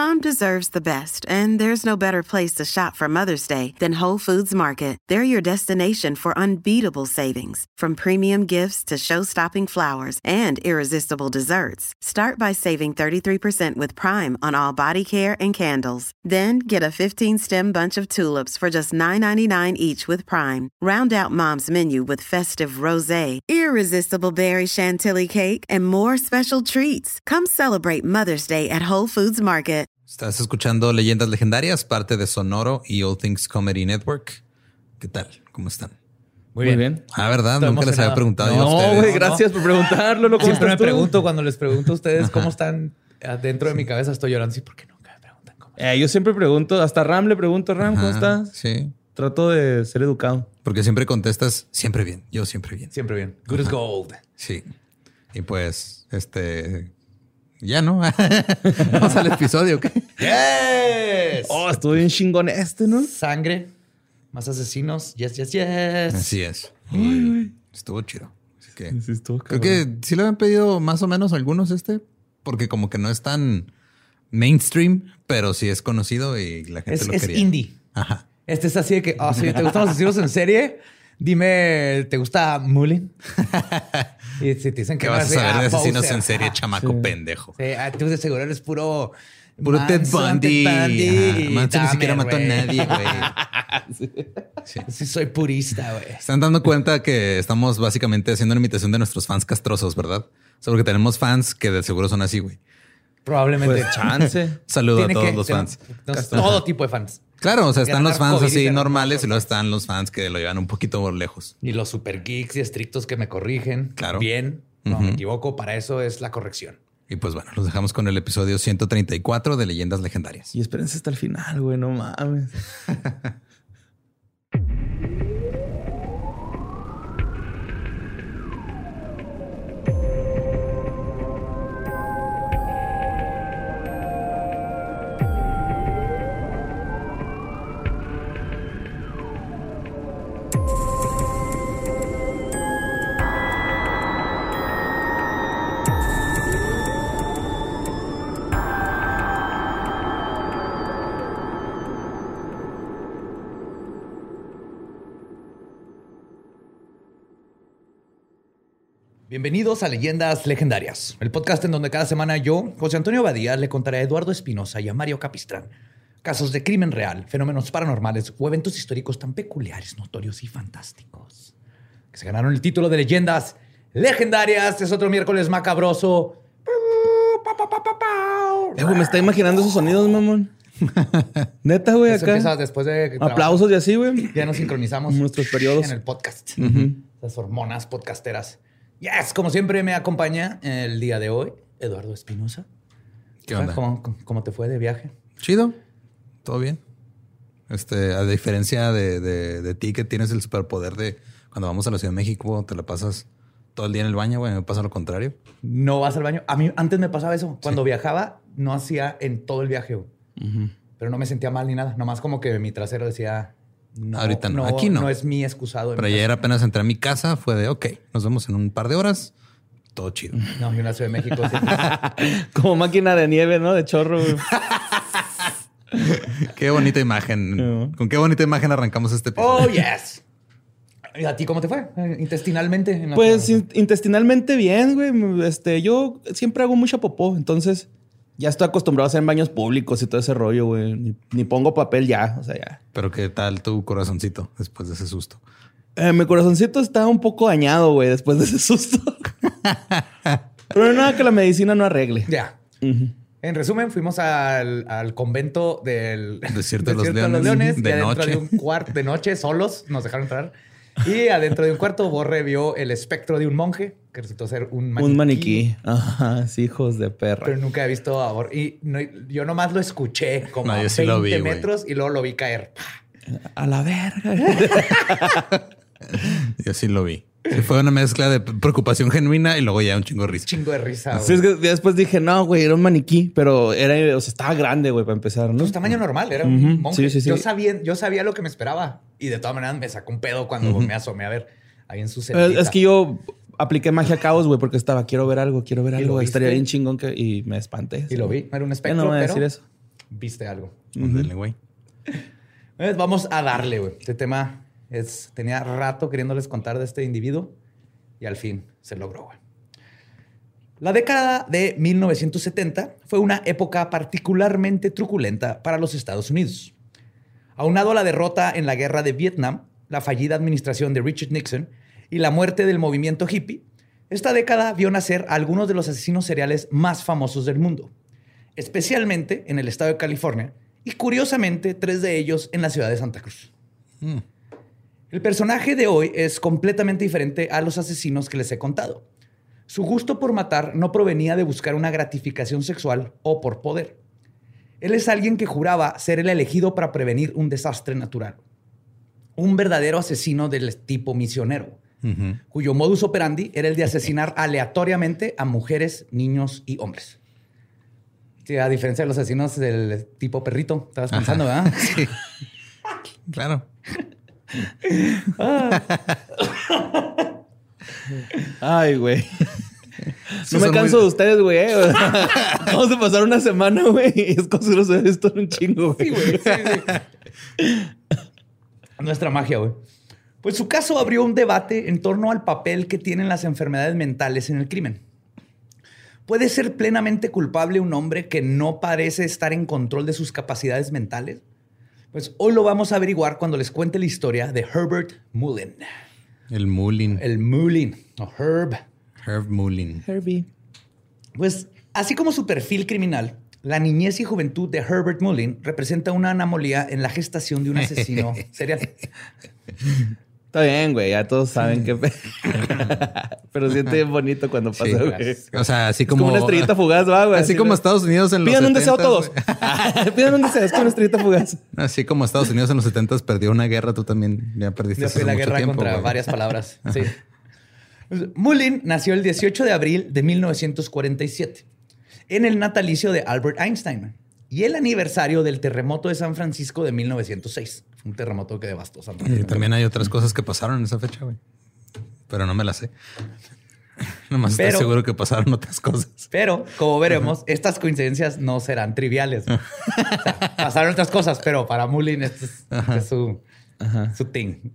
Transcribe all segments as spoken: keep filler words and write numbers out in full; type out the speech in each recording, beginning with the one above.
Mom deserves the best, and there's no better place to shop for Mother's Day than Whole Foods Market. They're your destination for unbeatable savings, from premium gifts to show-stopping flowers and irresistible desserts. Start by saving thirty-three percent with Prime on all body care and candles. Then get a fifteen-stem bunch of tulips for just nine ninety-nine each with Prime. Round out Mom's menu with festive rosé, irresistible berry chantilly cake, and more special treats. Come celebrate Mother's Day at Whole Foods Market. Estás escuchando Leyendas Legendarias, parte de Sonoro y All Things Comedy Network. ¿Qué tal? ¿Cómo están? Muy bien. Muy bien. Ah, ¿verdad? Estoy Nunca emocionado. Les había preguntado no, yo a ustedes. No, güey, gracias no. por preguntarlo. ¿No? Siempre me tú? pregunto cuando les pregunto a ustedes Ajá. cómo están. Dentro de mi cabeza estoy llorando. Sí, ¿por qué nunca me preguntan cómo eh, Yo siempre pregunto, hasta Ram le pregunto, Ram, Ajá, ¿cómo estás? Sí. Trato de ser educado. Porque siempre contestas siempre bien. Yo siempre bien. Siempre bien. Good Ajá. as gold. Sí. Y pues, este... Ya, ¿no? Vamos al episodio, ¿ok? ¡Yes! Oh, estuvo bien chingón este, ¿no? Sangre, más asesinos. Yes, yes, yes. Así es. Uy, estuvo chido. Así que sí, estuvo creo que sí le habían pedido más o menos algunos este, porque como que no es tan mainstream, pero sí es conocido y la gente es, lo es quería. Es indie. Ajá. Este es así de que, oh, si te gustan los asesinos en serie, dime, ¿te gusta Mullin? Y si te dicen que ¿Qué vas a saber de asesinos Bowser? en serie, ah, chamaco sí. pendejo? Sí, tú de seguro eres puro... Puro Ted Bundy. Ted Bundy. Manson ni siquiera mató a nadie, güey. sí. Sí. sí, soy purista, güey. Están dando cuenta que estamos básicamente haciendo una imitación de nuestros fans castrosos, ¿verdad? O sea, porque tenemos fans que de seguro son así, güey. Probablemente. Pues chance. Saludo Tiene a todos que, los fans. Tenemos todo tipo de fans. Claro, o sea, están los fans así normales y luego fans. están los fans que lo llevan un poquito por lejos. Y los super geeks y estrictos que me corrigen. Claro. Bien. No uh-huh. me equivoco. Para eso es la corrección. Y pues bueno, los dejamos con el episodio ciento treinta y cuatro de Leyendas Legendarias. Y espérense hasta el final, güey. No mames. Bienvenidos a Leyendas Legendarias, el podcast en donde cada semana yo, José Antonio Badía, le contaré a Eduardo Espinosa y a Mario Capistrán casos de crimen real, fenómenos paranormales o eventos históricos tan peculiares, notorios y fantásticos que se ganaron el título de Leyendas Legendarias. Es otro miércoles macabroso. Eh, güey, me está imaginando esos sonidos, mamón. Neta, güey, acá. Empieza después de aplausos y así, güey. Ya nos sincronizamos nuestros periodos en el podcast. Uh-huh. Las hormonas podcasteras. Yes, como siempre me acompaña el día de hoy Eduardo Espinosa. ¿Qué onda? ¿Cómo, ¿Cómo te fue de viaje? Chido. Todo bien. Este, a diferencia de, de, de ti que tienes el superpoder de cuando vamos a la Ciudad de México, te la pasas todo el día en el baño, güey. Me pasa lo contrario. No vas al baño. A mí antes me pasaba eso. Cuando sí. viajaba, no hacía en todo el viaje, güey. Uh-huh. Pero no me sentía mal ni nada. Nomás como que mi trasero decía... No, ahorita no. no, Aquí no. No es mi excusado. Pero ayer apenas entré a mi casa, fue de, ok, nos vemos en un par de horas. Todo chido. No, yo en la Ciudad de México. Como máquina de nieve, ¿no? De chorro. Qué bonita imagen. No. Con qué bonita imagen arrancamos este episodio. Oh, yes. ¿Y a ti cómo te fue? Intestinalmente. Pues in- intestinalmente bien, güey. Este, yo siempre hago mucha popó, entonces... Ya estoy acostumbrado a hacer en baños públicos y todo ese rollo, güey. Ni, ni pongo papel ya, o sea, ya. Pero ¿qué tal tu corazoncito después de ese susto? Eh, mi corazoncito está un poco dañado, güey, después de ese susto. Pero nada que la medicina no arregle. Ya. Uh-huh. En resumen, fuimos al, al convento del Desierto de los Desierto Leones. De los Leones de y adentro noche. de un cuarto de noche, solos, nos dejaron entrar. Y adentro de un cuarto, Borre vio el espectro de un monje que resultó ser un maniquí. Un maniquí. Ajá, sí, hijos de perra. Pero nunca he visto a Borre. Y no, yo nomás lo escuché como no, a sí veinte vi, metros y luego lo vi caer. A la verga. Yo sí lo vi. Sí, fue una mezcla de preocupación genuina y luego ya un chingo de risa. Chingo de risa. Sí, es que después dije, no, güey, era un maniquí, pero era, o sea, estaba grande, güey, para empezar, ¿no? Pues tamaño normal, era un uh-huh. monje. Sí, sí, sí. Yo sabía, yo sabía lo que me esperaba y de todas maneras me sacó un pedo cuando uh-huh. me asomé a ver ahí en su celita. Es que yo apliqué magia caos, güey, porque estaba, quiero ver algo, quiero ver algo. Estaría bien chingón que... Y me espanté. Y lo vi, era un espectro, no voy a pero decir eso. viste algo. Ándale, güey. Eh, Vamos a darle, güey. Este tema es, tenía rato queriéndoles contar de este individuo y al fin se logró, güey. La década de mil novecientos setenta fue una época particularmente truculenta para los Estados Unidos. Aunado a la derrota en la guerra de Vietnam, la fallida administración de Richard Nixon y la muerte del movimiento hippie, esta década vio nacer a algunos de los asesinos seriales más famosos del mundo, especialmente en el estado de California y, curiosamente, tres de ellos en la ciudad de Santa Cruz. Mm. El personaje de hoy es completamente diferente a los asesinos que les he contado. Su gusto por matar no provenía de buscar una gratificación sexual o por poder. Él es alguien que juraba ser el elegido para prevenir un desastre natural. Un verdadero asesino del tipo misionero, uh-huh. cuyo modus operandi era el de asesinar aleatoriamente a mujeres, niños y hombres. Sí, a diferencia de los asesinos del tipo perrito, estabas pensando, Ajá. ¿verdad? Sí. Claro. Ah. Ay, güey. Sí, no me son canso muy... de ustedes, güey. ¿eh? Vamos a pasar una semana, güey. Y es como si los hubiera visto en un chingo, güey. Sí, güey. Sí, sí. Nuestra magia, güey. Pues su caso abrió un debate en torno al papel que tienen las enfermedades mentales en el crimen. ¿Puede ser plenamente culpable un hombre que no parece estar en control de sus capacidades mentales? Pues hoy lo vamos a averiguar cuando les cuente la historia de Herbert Mullin. El Mullin. El Mullin, o Herb. Herb Mullin. Herbie. Pues así como su perfil criminal, la niñez y juventud de Herbert Mullin representa una anomalía en la gestación de un asesino serial. Está bien, güey. Ya todos saben que... Pero siente bien bonito cuando pasa, Sí, güey. O sea, así Es como... como una estrellita fugaz, va, güey. Así, así como ¿no? Estados Unidos en los Pidan un setentas, deseo todos. Pidan un deseo. Es como una estrellita fugaz. Así como Estados Unidos en los setentas perdió una guerra, tú también ya perdiste Ya hace fue la mucho guerra tiempo, contra güey. varias palabras. Sí. Mullin nació el dieciocho de abril de mil novecientos cuarenta y siete en el natalicio de Albert Einstein y el aniversario del terremoto de San Francisco de mil novecientos seis. Un terremoto que devastó San Francisco. Y también hay otras cosas que pasaron en esa fecha, güey. Pero no me las sé. Nomás Pero- estoy seguro que pasaron otras cosas. Pero, como veremos, uh-huh. estas coincidencias no serán triviales. O sea, pasaron otras cosas, pero para Mullin esto es, este es su, su thing.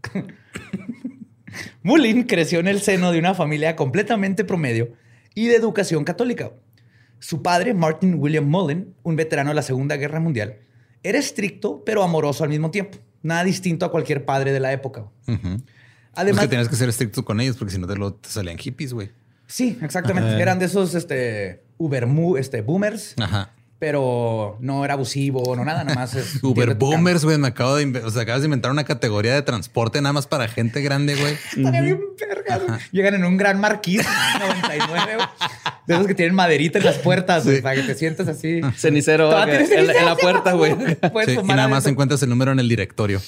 Mullin creció en el seno de una familia completamente promedio y de educación católica. Su padre, Martin William Mullin, un veterano de la Segunda Guerra Mundial, era estricto pero amoroso al mismo tiempo. Nada distinto a cualquier padre de la época. Uh-huh. Además, es que tienes que ser estricto con ellos porque si no te, lo, te salían hippies, güey. Sí, exactamente. Ajá. Eran de esos este, Uber este, boomers. Ajá. Pero no era abusivo, no nada, nada más es... Uber boomers, güey. Me acabo de... O sea, acabas de inventar una categoría de transporte nada más para gente grande, güey. Estaría bien verga, güey. Llegan en un gran marquís noventa y nueve, güey. De esos que tienen maderita en las puertas, güey. Sí. Para que te sientas así. Cenicero. Okay. En, cenicero en la puerta, güey. Sí, y nada más encuentras el número en el directorio.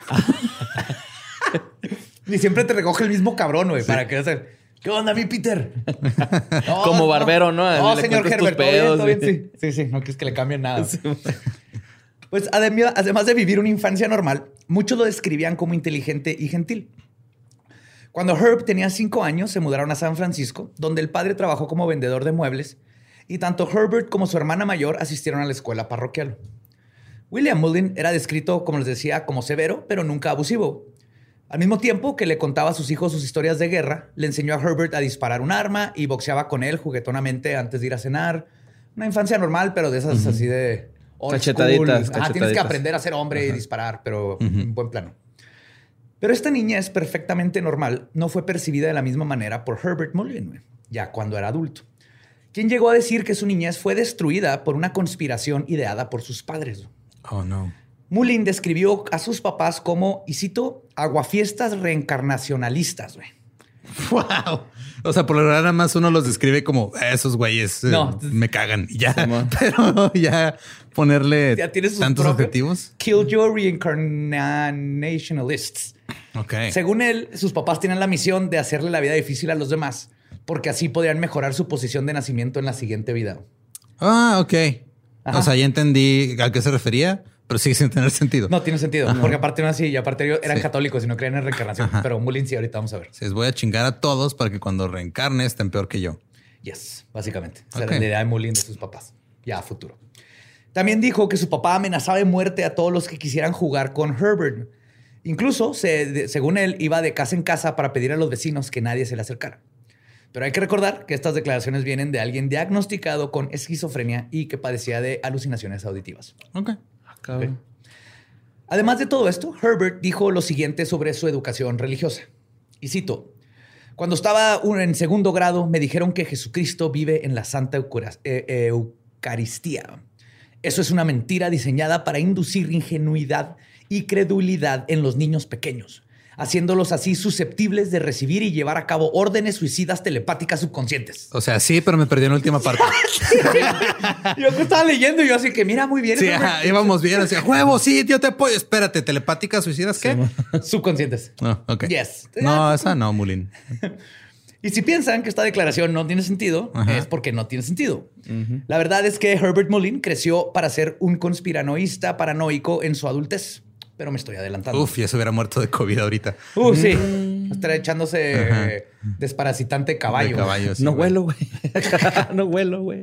Y siempre te recoge el mismo cabrón, güey. Sí. Para que hacer... ¿Qué onda, mi Peter? No, como barbero, ¿no? No, no señor Herbert. Pedos, todo bien, todo bien, sí. sí, sí. No quieres que le cambien nada. Sí. Pues además de vivir una infancia normal, muchos lo describían como inteligente y gentil. Cuando Herb tenía cinco años, se mudaron a San Francisco, donde el padre trabajó como vendedor de muebles, y tanto Herbert como su hermana mayor asistieron a la escuela parroquial. William Mullin era descrito, como les decía, como severo, pero nunca abusivo. Al mismo tiempo que le contaba a sus hijos sus historias de guerra, le enseñó a Herbert a disparar un arma y boxeaba con él juguetonamente antes de ir a cenar. Una infancia normal, pero de esas uh-huh. así de old cachetaditas, school. Ah, tienes que aprender a ser hombre uh-huh. y disparar, pero uh-huh. en buen plano. Pero esta niñez perfectamente normal no fue percibida de la misma manera por Herbert Mullin, ya cuando era adulto, quien llegó a decir que su niñez fue destruida por una conspiración ideada por sus padres. Oh, no. Mullin describió a sus papás como, y cito, aguafiestas reencarnacionalistas, güey. ¡Wow! O sea, por lo general nada más uno los describe como esos güeyes no, eh, me cagan y ya. Sí, pero ya ponerle ya tantos objetivos. Killjoy reincarnationalists. Ok. Según él, sus papás tienen la misión de hacerle la vida difícil a los demás porque así podrían mejorar su posición de nacimiento en la siguiente vida. Ah, ok. Ajá. O sea, ya entendí a qué se refería. Pero sigue sin tener sentido. No tiene sentido. No. Porque aparte no así. Y aparte ellos eran sí. católicos y no creían en reencarnación. Ajá. Pero Mullin sí, ahorita vamos a ver. Sí, les voy a chingar a todos para que cuando reencarne estén peor que yo. Yes, básicamente. Okay. O sea, la idea de Mullin de sus papás. Ya a futuro. También dijo que su papá amenazaba de muerte a todos los que quisieran jugar con Herbert. Incluso, se, de, según él, iba de casa en casa para pedir a los vecinos que nadie se le acercara. Pero hay que recordar que estas declaraciones vienen de alguien diagnosticado con esquizofrenia y que padecía de alucinaciones auditivas. Ok. Okay. Además de todo esto, Herbert dijo lo siguiente sobre su educación religiosa. Y cito, cuando estaba en segundo grado me dijeron que Jesucristo vive en la Santa Eucaristía. Eso es una mentira diseñada para inducir ingenuidad y credulidad en los niños pequeños, haciéndolos así susceptibles de recibir y llevar a cabo órdenes suicidas telepáticas subconscientes. O sea, sí, pero me perdí en la última parte. Yo que estaba leyendo y yo así que mira muy bien. Sí, ajá, íbamos bien. Así, huevo, sí, yo te apoyo. Espérate, telepáticas suicidas, ¿qué? Sí, subconscientes. No, ok. Yes. No, esa no, Mulín. Y si piensan que esta declaración no tiene sentido, ajá, es porque no tiene sentido. Uh-huh. La verdad es que Herbert Mullin creció para ser un conspiranoísta paranoico en su adultez. Pero me estoy adelantando. Uf, ya se hubiera muerto de COVID ahorita. Uh, sí. Mm. Estará echándose eh, desparasitante caballo. De caballo sí, no huelo, güey. No huelo, güey.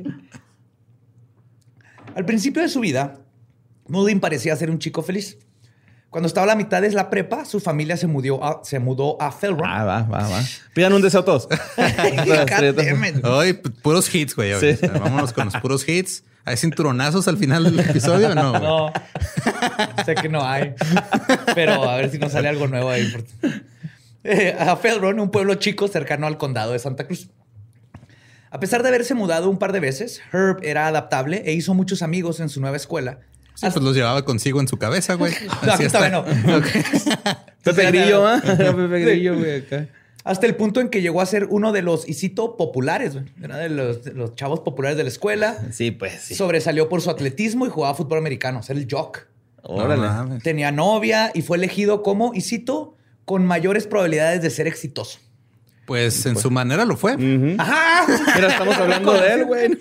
Al principio de su vida, Mullin parecía ser un chico feliz. Cuando estaba a la mitad de la prepa, su familia se mudó a, se mudó a Fell Rock. Ah, va, va, va. Pidan un deseo todos. Hoy, puros hits, güey. Sí. O sea, vámonos con los puros hits. ¿Hay cinturonazos al final del episodio o no? Güey? No, sé que no hay. Pero a ver si nos sale algo nuevo ahí. Eh, a Felron, un pueblo chico cercano al condado de Santa Cruz. A pesar de haberse mudado un par de veces, Herb era adaptable e hizo muchos amigos en su nueva escuela. Sí, hasta... pues los llevaba consigo en su cabeza, güey. No, aquí está bueno. Okay. Pepe Grillo, ¿ah? ¿eh? Pepe Grillo, güey, acá. Hasta el punto en que llegó a ser uno de los, y cito, populares. Güey. Era de los, de los chavos populares de la escuela. Sí, pues sí. Sobresalió por su atletismo y jugaba fútbol americano. Era el jock. Órale. No, tenía novia y fue elegido como, y cito, con mayores probabilidades de ser exitoso. Pues en pues. su manera lo fue. Uh-huh. Ajá. Pero estamos hablando de él, güey.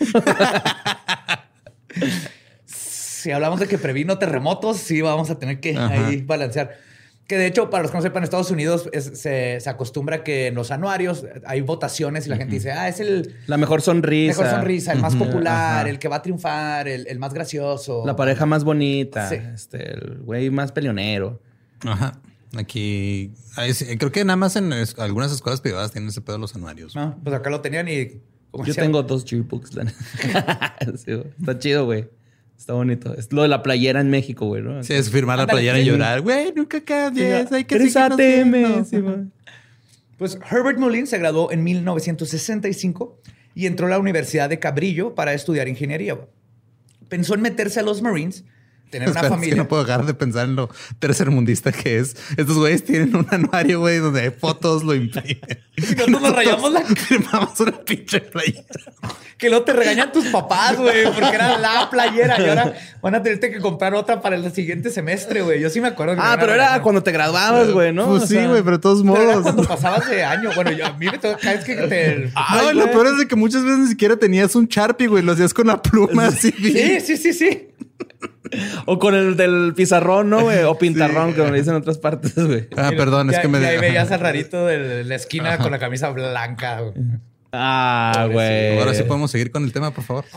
Si hablamos de que previno terremotos, sí vamos a tener que Ajá. ahí balancear. Que de hecho, para los que no sepan, en Estados Unidos es, se, se acostumbra que en los anuarios hay votaciones y la uh-huh. gente dice, ah, es el... La mejor sonrisa. Mejor sonrisa, el uh-huh. más popular, Ajá. el que va a triunfar, el, el más gracioso. La pareja más bonita. Sí. Este, el güey más peleonero. Ajá. Aquí... Creo que nada más en algunas escuelas privadas tienen ese pedo de los anuarios. No, pues acá lo tenían y... Yo decía, tengo dos yearbooks. Sí, está chido, güey. Está bonito. Es lo de la playera en México, güey, ¿no? Sí, es firmar la playera y llorar. Güey, nunca cambies. Hay que Eres A T M. Sí, pues Herbert Mullin se graduó en mil novecientos sesenta y cinco y entró a la Universidad de Cabrillo para estudiar ingeniería. Pensó en meterse a los Marines, tener una Espera, familia. Es que no puedo dejar de pensar en lo tercermundista que es. Estos güeyes tienen un anuario, güey, donde hay fotos, lo imprimen. Y nosotros nos rayamos la... Firmamos una pinche playera. Que luego te regañan tus papás, güey, porque era la playera y ahora van a tenerte que comprar otra para el siguiente semestre, güey. Yo sí me acuerdo. Que ah, pero era cuando te graduabas, güey, ¿no? Pues o sí, güey, pero de todos modos. Pero era cuando pasabas de año. Bueno, yo, a mí me toca, cada vez que te... Ay, no, lo peor es de que muchas veces ni siquiera tenías un Sharpie, güey. Lo hacías con la pluma así. Sí, sí, sí, sí. O con el del pizarrón, ¿no, güey? O pintarrón, sí. Como le dicen en otras partes, güey. Ah, perdón, ya, es que me... Y ahí veías al rarito de la esquina Ajá. con la camisa blanca, güey. Ah, güey. Ahora sí podemos seguir con el tema, por favor.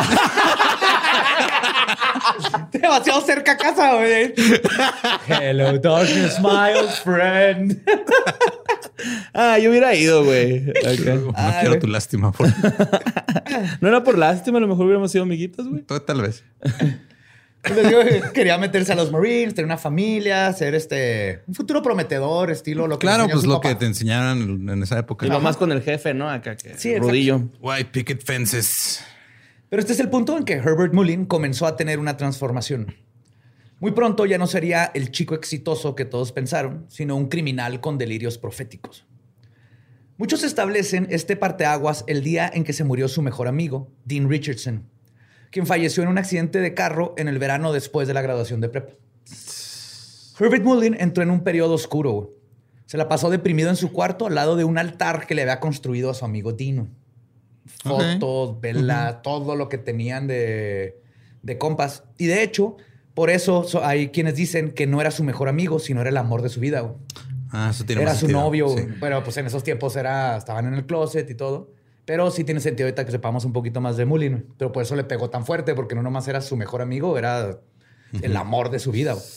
Demasiado cerca a casa, güey. Hello, darkness, my old friend. Ah, yo hubiera ido, güey. Okay. No ah, quiero güey. tu lástima. Por... No era por lástima, a lo mejor hubiéramos sido amiguitos, güey. Tal vez. Les digo, quería meterse a los Marines, tener una familia, ser este un futuro prometedor, estilo lo que Claro, pues lo papá. que te enseñaron en esa época. Y lo más con el jefe, ¿no? Acá que sí, Rudillo. White picket fences. Pero este es el punto en que Herbert Mullin comenzó a tener una transformación. Muy pronto ya no sería el chico exitoso que todos pensaron, sino un criminal con delirios proféticos. Muchos establecen este parteaguas el día en que se murió su mejor amigo, Dean Richardson, quien falleció en un accidente de carro en el verano después de la graduación de prepa. Herbert Mullin entró en un periodo oscuro. Se la pasó deprimido en su cuarto al lado de un altar que le había construido a su amigo Dino. Fotos, okay. velas, uh-huh. todo lo que tenían de, de compas. Y de hecho, por eso so, hay quienes dicen que no era su mejor amigo, sino era el amor de su vida. Güey. Ah, eso tiene Era más su sentido. novio, sí. pero pues en esos tiempos era, estaban en el closet y todo. Pero sí tiene sentido ahorita que sepamos un poquito más de Mullin. Pero por eso le pegó tan fuerte, porque no nomás era su mejor amigo, era el amor de su vida. Güey.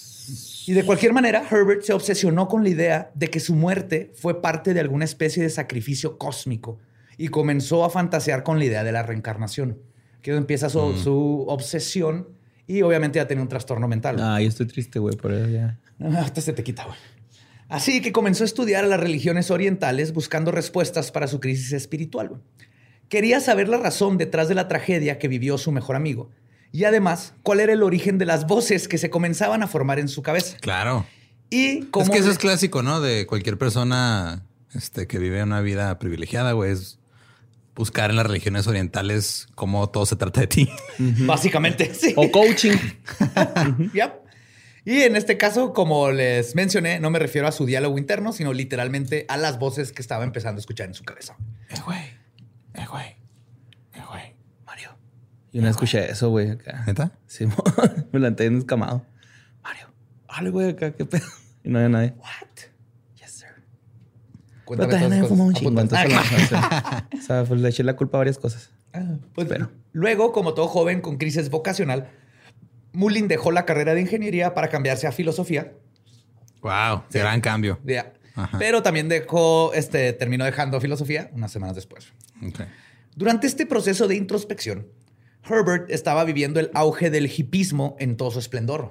Y de cualquier manera, Herbert se obsesionó con la idea de que su muerte fue parte de alguna especie de sacrificio cósmico y comenzó a fantasear con la idea de la reencarnación. Que empieza su, mm. su obsesión y obviamente ya tenía un trastorno mental. Ah, yo estoy triste, güey, por eso ya. Hasta se te quita, güey. Así que comenzó a estudiar a las religiones orientales buscando respuestas para su crisis espiritual. Güey. Quería saber la razón detrás de la tragedia que vivió su mejor amigo. Y además, cuál era el origen de las voces que se comenzaban a formar en su cabeza. Claro. Y cómo es que eso es clásico, ¿no? De cualquier persona este, que vive una vida privilegiada, güey. Es buscar en las religiones orientales cómo todo se trata de ti. Básicamente, sí. O coaching. Yep. Y en este caso, como les mencioné, no me refiero a su diálogo interno, sino literalmente a las voces que estaba empezando a escuchar en su cabeza. Eh, güey. Eh, güey. Eh, güey. Mario. Yo no escuché eso, güey, acá. ¿Neta? Sí, me la enteré escamado. Mario, hable, güey, acá, qué pedo. Y no había nadie. What? Yes, sir. Cuéntame Pero también todas fumó un cosas. chingo, entonces Ah, o sea, pues le eché la culpa a varias cosas. Ah, pues, Pero. Luego, como todo joven con crisis vocacional, Mullin dejó la carrera de ingeniería para cambiarse a filosofía. Wow, sí. Gran cambio. Yeah. Pero también dejó, este, terminó dejando filosofía unas semanas después. Okay. Durante este proceso de introspección, Herbert estaba viviendo el auge del hipismo en todo su esplendor.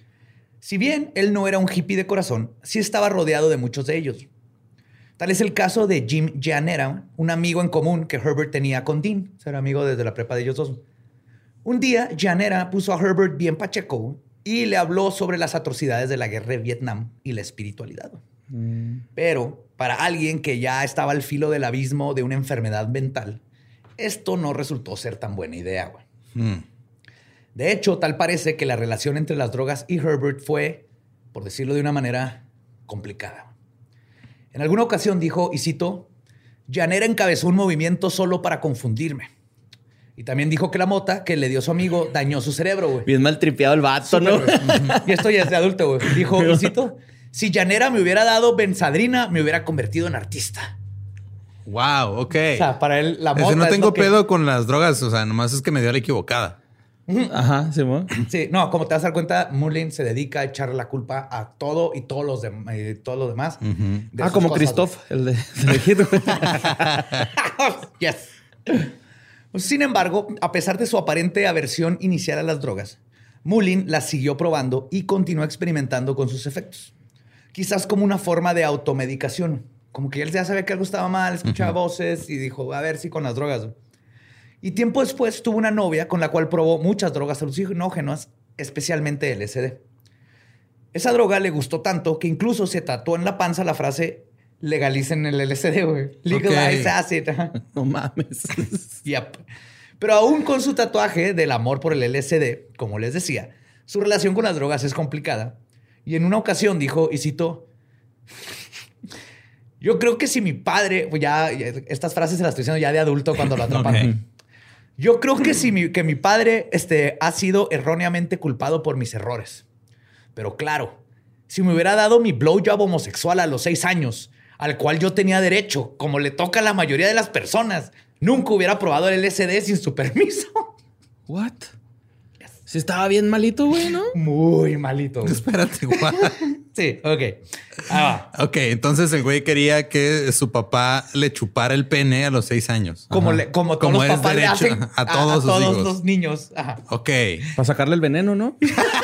Si bien él no era un hippie de corazón, sí estaba rodeado de muchos de ellos. Tal es el caso de Jim Gianera, un amigo en común que Herbert tenía con Dean. Era amigo desde la prepa de ellos dos. Un día, Gianera puso a Herbert bien pacheco y le habló sobre las atrocidades de la guerra de Vietnam y la espiritualidad. Mm. Pero para alguien que ya estaba al filo del abismo de una enfermedad mental, esto no resultó ser tan buena idea, güey. Mm. De hecho, tal parece que la relación entre las drogas y Herbert fue, por decirlo de una manera, complicada. En alguna ocasión dijo, y cito, Gianera encabezó un movimiento solo para confundirme. Y también dijo que la mota que le dio su amigo dañó su cerebro, güey. Bien mal tripeado el vato, ¿no? Y esto ya es de adulto, güey. Dijo, y cito, si Gianera me hubiera dado benzadrina, me hubiera convertido en artista. Wow, ok. O sea, para él la mota es no tengo es lo que... pedo con las drogas, o sea, nomás es que me dio la equivocada. Ajá, sí, ¿no? Sí, no, como te vas a dar cuenta, Mullin se dedica a echarle la culpa a todo y todos los, de, eh, todos los demás. Uh-huh. De ah, como Christoph, el de, de Egipto. Yes. Sin embargo, a pesar de su aparente aversión inicial a las drogas, Mullin las siguió probando y continuó experimentando con sus efectos. Quizás como una forma de automedicación. Como que él ya sabía que algo estaba mal, escuchaba uh-huh. voces y dijo, a ver si con las drogas. Y tiempo después tuvo una novia con la cual probó muchas drogas alucinógenas, especialmente L S D. Esa droga le gustó tanto que incluso se tatuó en la panza la frase legalicen el L S D, güey. Legalize okay. acid. No mames. Yep. Pero aún con su tatuaje del amor por el L S D, como les decía, su relación con las drogas es complicada. Y en una ocasión dijo, y cito, yo creo que si mi padre, pues ya, estas frases se las estoy diciendo ya de adulto cuando lo atrapan. Okay. Yo creo que si mi, que mi padre este, ha sido erróneamente culpado por mis errores. Pero claro, si me hubiera dado mi blowjob homosexual a los seis años, al cual yo tenía derecho, como le toca a la mayoría de las personas, nunca hubiera probado el L S D sin su permiso. What? Yes. Sí estaba bien malito, güey, ¿no? Muy malito. Güey. Espérate, what? Sí, ok. Ah, ok, entonces el güey quería que su papá le chupara el pene a los seis años. Como, le, como todos como los papás le hacen a, a todos, a, a todos los niños. Ajá. Ok. Para sacarle el veneno, ¿no?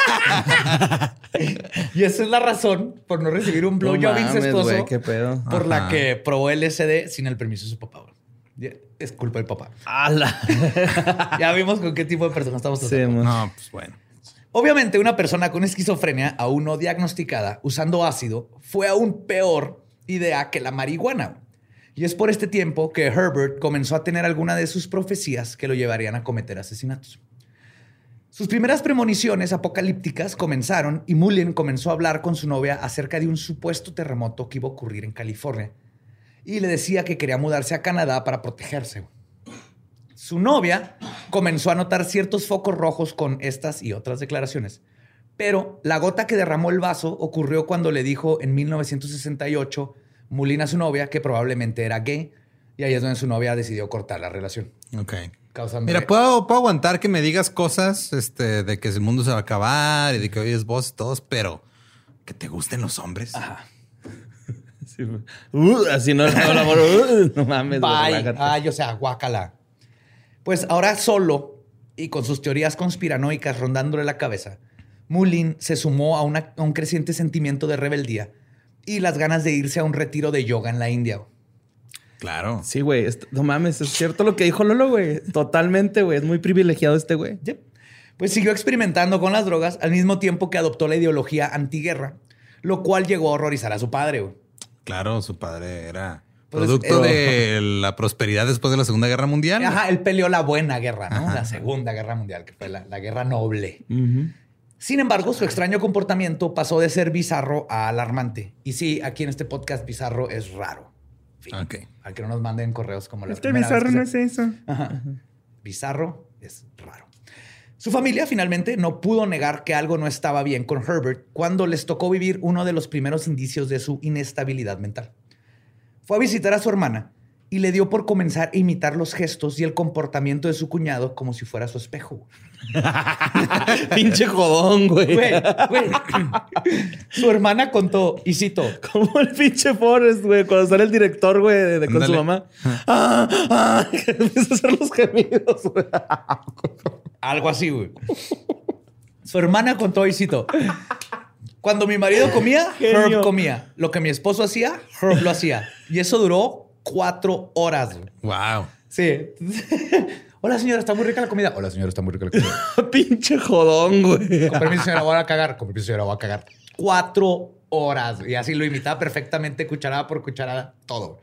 Y esa es la razón por no recibir un blowjob no incestuoso. Güey, qué pedo. Por Ajá. la que probó L S D sin el permiso de su papá. Es culpa del papá. ¡Hala! Ya vimos con qué tipo de persona estamos tratando. Sí, no, pues bueno. Obviamente, una persona con esquizofrenia aún no diagnosticada usando ácido fue aún peor idea que la marihuana. Y es por este tiempo que Herbert comenzó a tener alguna de sus profecías que lo llevarían a cometer asesinatos. Sus primeras premoniciones apocalípticas comenzaron y Mullin comenzó a hablar con su novia acerca de un supuesto terremoto que iba a ocurrir en California. Y le decía que quería mudarse a Canadá para protegerse. Su novia comenzó a notar ciertos focos rojos con estas y otras declaraciones. Pero la gota que derramó el vaso ocurrió cuando le dijo en mil novecientos sesenta y ocho Mullin a su novia que probablemente era gay Y ahí es donde su novia decidió cortar la relación. Ok. Causando... Mira, puedo, puedo aguantar que me digas cosas este, de que el mundo se va a acabar y de que hoy es vos y todos, pero que te gusten los hombres. Ajá. Sí, uh, así no, no, amor. Uh, no mames. Bye. Ay, o sea, guácala. Pues ahora solo y con sus teorías conspiranoicas rondándole la cabeza, Mullin se sumó a, una, a un creciente sentimiento de rebeldía y las ganas de irse a un retiro de yoga en la India. Claro. Sí, güey. No mames, es cierto lo que dijo Lolo, güey. Totalmente, güey. Es muy privilegiado este güey. Yep. Pues siguió experimentando con las drogas al mismo tiempo que adoptó la ideología antiguerra, lo cual llegó a horrorizar a su padre, güey. Claro, su padre era Pues, producto eh, de la prosperidad después de la Segunda Guerra Mundial. Ajá, él peleó la buena guerra, ¿no? Ajá. La Segunda Guerra Mundial, que fue la, la guerra noble. Uh-huh. Sin embargo, su extraño comportamiento pasó de ser bizarro a alarmante. Y sí, aquí en este podcast bizarro es raro. Fin. Ok. Para que no nos manden correos como la Este primera vez bizarro que no se- es eso. Ajá. Bizarro es raro. Su familia finalmente no pudo negar que algo no estaba bien con Herbert cuando les tocó vivir uno de los primeros indicios de su inestabilidad mental. Fue a visitar a su hermana y le dio por comenzar a imitar los gestos y el comportamiento de su cuñado como si fuera su espejo. Pinche jodón, güey. Güey, güey. Su hermana contó, y cito, Como el pinche Forrest, güey. Cuando sale el director, güey, de, de con su Ándale. mamá. Ah, ah, que empieza a hacer los gemidos, güey. algo así, güey. Su hermana contó, y cito, cuando mi marido comía, Genio. Herb comía. Lo que mi esposo hacía, Herb lo hacía. Y eso duró cuatro horas. Güey. Wow. Sí. Hola, señora, está muy rica la comida. Hola, señora, está muy rica la comida. Pinche jodón, güey. Con permiso, señora, voy a cagar. Con permiso, señora, voy a cagar. Cuatro horas. Y así lo imitaba perfectamente, cucharada por cucharada, todo.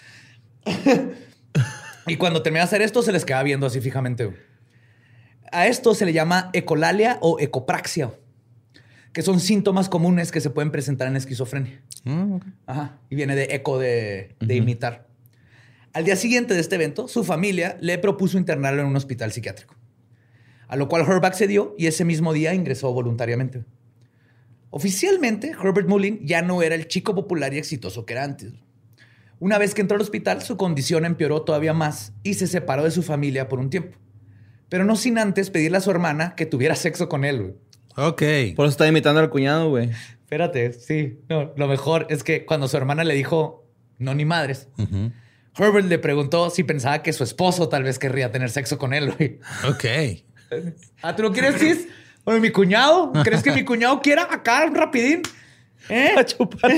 Y cuando terminaba de hacer esto, se les quedaba viendo así fijamente. Güey. A esto se le llama ecolalia o ecopraxia, que son síntomas comunes que se pueden presentar en esquizofrenia. Mm, ok. Ajá. Y viene de eco de, de imitar. Al día siguiente de este evento, su familia le propuso internarlo en un hospital psiquiátrico, a lo cual Herb accedió y ese mismo día ingresó voluntariamente. Oficialmente, Herbert Mullin ya no era el chico popular y exitoso que era antes. Una vez que entró al hospital, su condición empeoró todavía más y se separó de su familia por un tiempo. Pero no sin antes pedirle a su hermana que tuviera sexo con él. Güey. Ok. Por eso está imitando al cuñado, güey. Espérate, sí. No, lo mejor es que cuando su hermana le dijo no ni madres, Ujú. Herbert le preguntó si pensaba que su esposo tal vez querría tener sexo con él. Güey. Ok. Ah, ¿tú lo quieres, Cis? Oye, mi cuñado. ¿Crees que mi cuñado quiera acá rapidín? ¿Eh? A chuparse.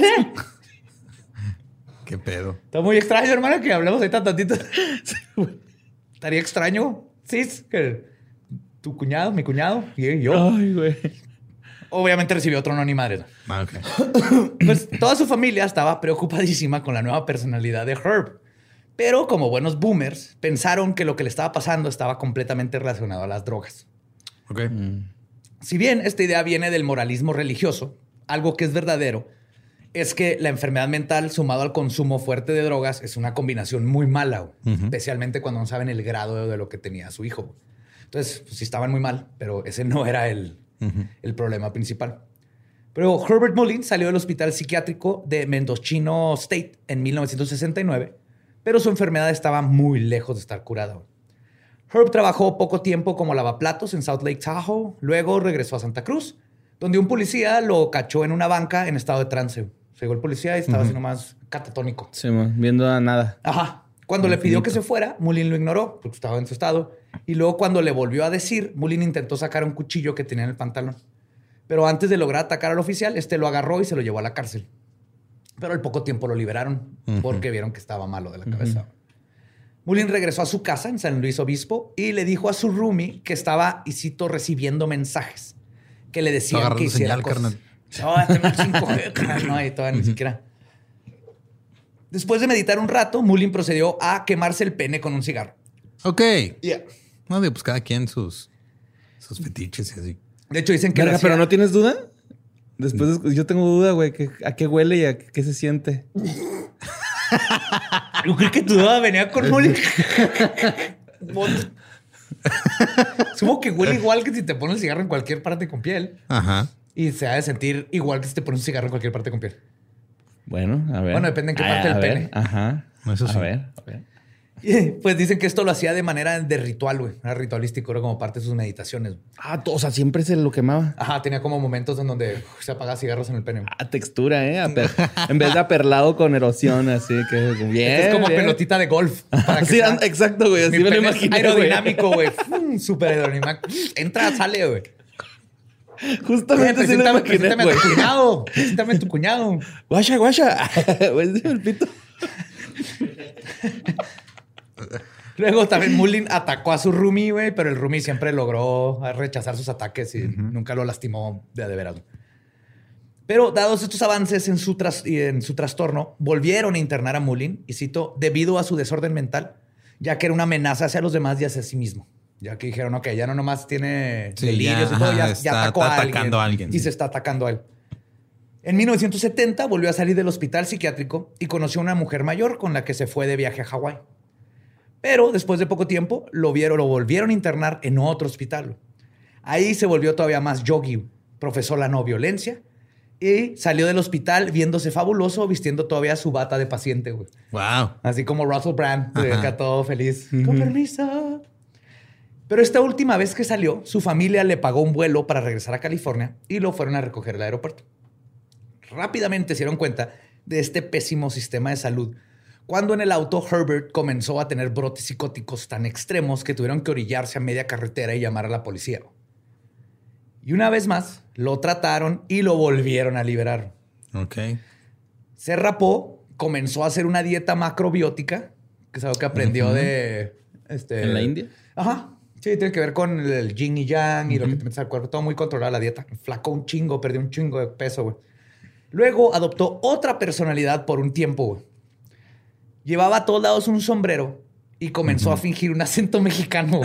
Qué pedo. Está muy extraño, hermano, que hablemos ahorita tantito. Estaría extraño, Cis, que tu cuñado, mi cuñado y yo. Ay, güey. Obviamente recibió otro no ni madre. Ah, ok. Pues toda su familia estaba preocupadísima con la nueva personalidad de Herb. Pero como buenos boomers, pensaron que lo que le estaba pasando estaba completamente relacionado a las drogas. Ok. Si bien esta idea viene del moralismo religioso, algo que es verdadero es que la enfermedad mental sumado al consumo fuerte de drogas es una combinación muy mala, güey. Ujú. Especialmente cuando no saben el grado de lo que tenía su hijo. Güey. Entonces, pues, sí estaban muy mal, pero ese no era el, Ujú. el problema principal. Pero Herbert Mullin salió del hospital psiquiátrico de Mendocino State en mil novecientos sesenta y nueve, pero su enfermedad estaba muy lejos de estar curada. güey. Herb trabajó poco tiempo como lavaplatos en South Lake Tahoe, luego regresó a Santa Cruz, donde un policía lo cachó en una banca en estado de trance. Llegó el policía y estaba así nomás catatónico. Sí, man, viendo a nada. Ajá. Cuando le pidió que se fuera, Mullin lo ignoró porque estaba en su estado. Y luego cuando le volvió a decir, Mullin intentó sacar un cuchillo que tenía en el pantalón. Pero antes de lograr atacar al oficial, este lo agarró y se lo llevó a la cárcel. Pero al poco tiempo lo liberaron Ujú. porque vieron que estaba malo de la cabeza. Mullin regresó a su casa en San Luis Obispo y le dijo a su roomie que estaba, y cito, recibiendo mensajes que le decían agarrando que hiciera señal, cosas. carnal. No, tengo el cinco G, carnal. No, ahí todavía ni siquiera. Después de meditar un rato, Mullin procedió a quemarse el pene con un cigarro. Ok. Yeah. No, digo, pues cada quien sus, sus fetiches y así. De hecho, dicen que Verga, lo hacía- pero ¿no tienes duda? Después de- yo tengo duda, güey, que a qué huele y a qué se siente. Yo creo que tu duda venía con Mullin. Supongo que huele igual que si te pones el cigarro en cualquier parte con piel. Ajá. Y se ha de sentir igual que si te pones un cigarro en cualquier parte con piel. Bueno, a ver. Bueno, depende en qué Ah, parte a del ver, pene. Ajá. Eso sí. A ver, a ver. Y, pues dicen que esto lo hacía de manera de ritual, güey. Era ritualístico, era como parte de sus meditaciones. Ah, o sea, siempre se lo quemaba. Ajá, tenía como momentos en donde uf, se apagaba cigarros en el pene. Ah, textura, ¿eh? Aper en vez de aperlado con erosión, así que bien. Es como bien. pelotita de golf. Para que sí, sea, exacto, güey. Así mi me lo pene es imaginé, aerodinámico, güey. Súper aerodinámico. Entra, sale, güey. Justamente Eh, sí lo preséntame, imaginé, preséntame a güey. tu cuñado. Preséntame a tu cuñado. Guacha, guacha. Güey, el pito. Luego también Mullin atacó a su roomie, güey, pero el roomie siempre logró rechazar sus ataques y uh-huh. nunca lo lastimó de a de veras. Pero dados estos avances en su, tras en su trastorno, volvieron a internar a Mullin, y cito, debido a su desorden mental, ya que era una amenaza hacia los demás y hacia sí mismo. Ya que dijeron, ok, ya no nomás tiene sí, delirios ya, y todo, ya, está, ya atacó está a atacando alguien, a alguien. Y sí. se está atacando a él. En mil novecientos setenta volvió a salir del hospital psiquiátrico y conoció a una mujer mayor con la que se fue de viaje a Hawái. Pero después de poco tiempo lo vieron, lo volvieron a internar en otro hospital. Ahí se volvió todavía más yogi, profesó la no violencia y salió del hospital viéndose fabuloso, vistiendo todavía su bata de paciente, güey. Wow. Así como Russell Brand, acá todo feliz. Uh-huh. Con permiso. Pero esta última vez que salió, su familia le pagó un vuelo para regresar a California y lo fueron a recoger al aeropuerto. Rápidamente se dieron cuenta de este pésimo sistema de salud cuando en el auto Herbert comenzó a tener brotes psicóticos tan extremos que tuvieron que orillarse a media carretera y llamar a la policía. Y una vez más, lo trataron y lo volvieron a liberar. Ok. Se rapó, comenzó a hacer una dieta macrobiótica, que es algo que aprendió uh-huh. de... Este, ¿En la India? Ajá. Sí, tiene que ver con el yin y yang y uh-huh. lo que te metes al cuerpo. Todo muy controlado la dieta. Flacó un chingo, perdió un chingo de peso, güey. Luego adoptó otra personalidad por un tiempo, güey. Llevaba a todos lados un sombrero y comenzó uh-huh. a fingir un acento mexicano.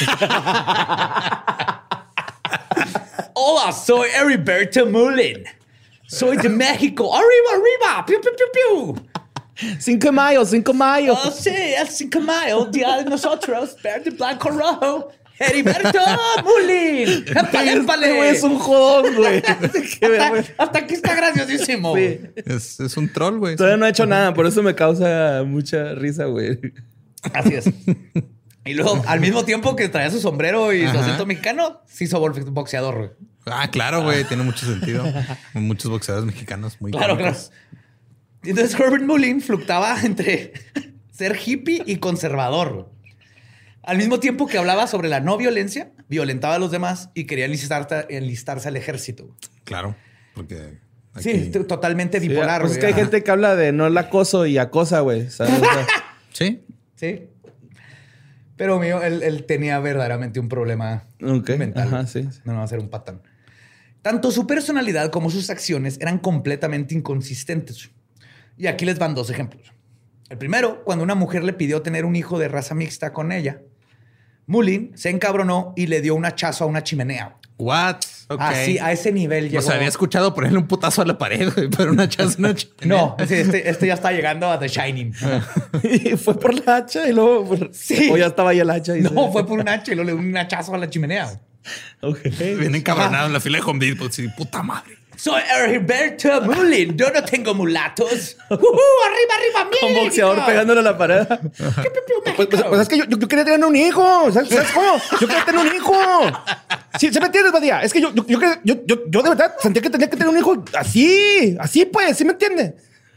Hola, soy Heriberto Mullin. Soy de México. ¡Arriba, arriba! ¡Piu, piu, piu, piu! Cinco de mayo, cinco de mayo. Oh, sí, el cinco de mayo, día de nosotros. Verde, blanco, rojo. Heriberto Mullin. ¡Épale, épale! Este es un jodón, güey. hasta, hasta aquí está graciosísimo. Sí. Es, es un troll, güey. Todavía no he hecho nada, por eso me causa mucha risa, güey. Así es. Y luego, al mismo tiempo que traía su sombrero y Ajá. su acento mexicano, se hizo boxeador, güey. Ah, claro, güey. Tiene mucho sentido. Muchos boxeadores mexicanos muy Claro, cómicos. claro. Entonces, Herbert Mullin fluctuaba entre ser hippie y conservador, güey. Al mismo tiempo que hablaba sobre la no violencia, violentaba a los demás y quería enlistarse, enlistarse al ejército. Claro, porque... Aquí... Sí, totalmente bipolar. Sí, pues es que hay Ajá. gente que habla de no el acoso y acosa, güey. Sí. Sí. Pero mío, él, él tenía verdaderamente un problema okay. mental. Ajá, sí, sí. No, no va a ser un patán. Tanto su personalidad como sus acciones eran completamente inconsistentes. Y aquí les van dos ejemplos. El primero, cuando una mujer le pidió tener un hijo de raza mixta con ella, Mullin se encabronó y le dio un hachazo a una chimenea. What? Okay. Así, a ese nivel llegó. O sea, había escuchado ponerle un putazo a la pared, güey, pero un hachazo a una chimenea. No, este, este ya está llegando a The Shining. Y fue por la hacha y luego... Por... Sí. O ya estaba ahí el hacha. Y no, se... fue por un hacha y luego le dio un hachazo a la chimenea. Ok. Viene encabronado en la fila de Home Depot. Sí, puta madre. Soy Heriberto Mullin. Yo no tengo mulatos. Uh, uh, arriba, arriba, Con boxeador pegándole a la pared. Pues, pues, pues es que yo, yo, yo quería tener un hijo. ¿Sabes, ¿Sabes cómo? Yo quería tener un hijo. Sí, ¿se me entiendes, Badía? Es que yo, yo, yo, yo, yo, yo de verdad sentía que tenía que tener un hijo así. Así pues, ¿sí me entiende?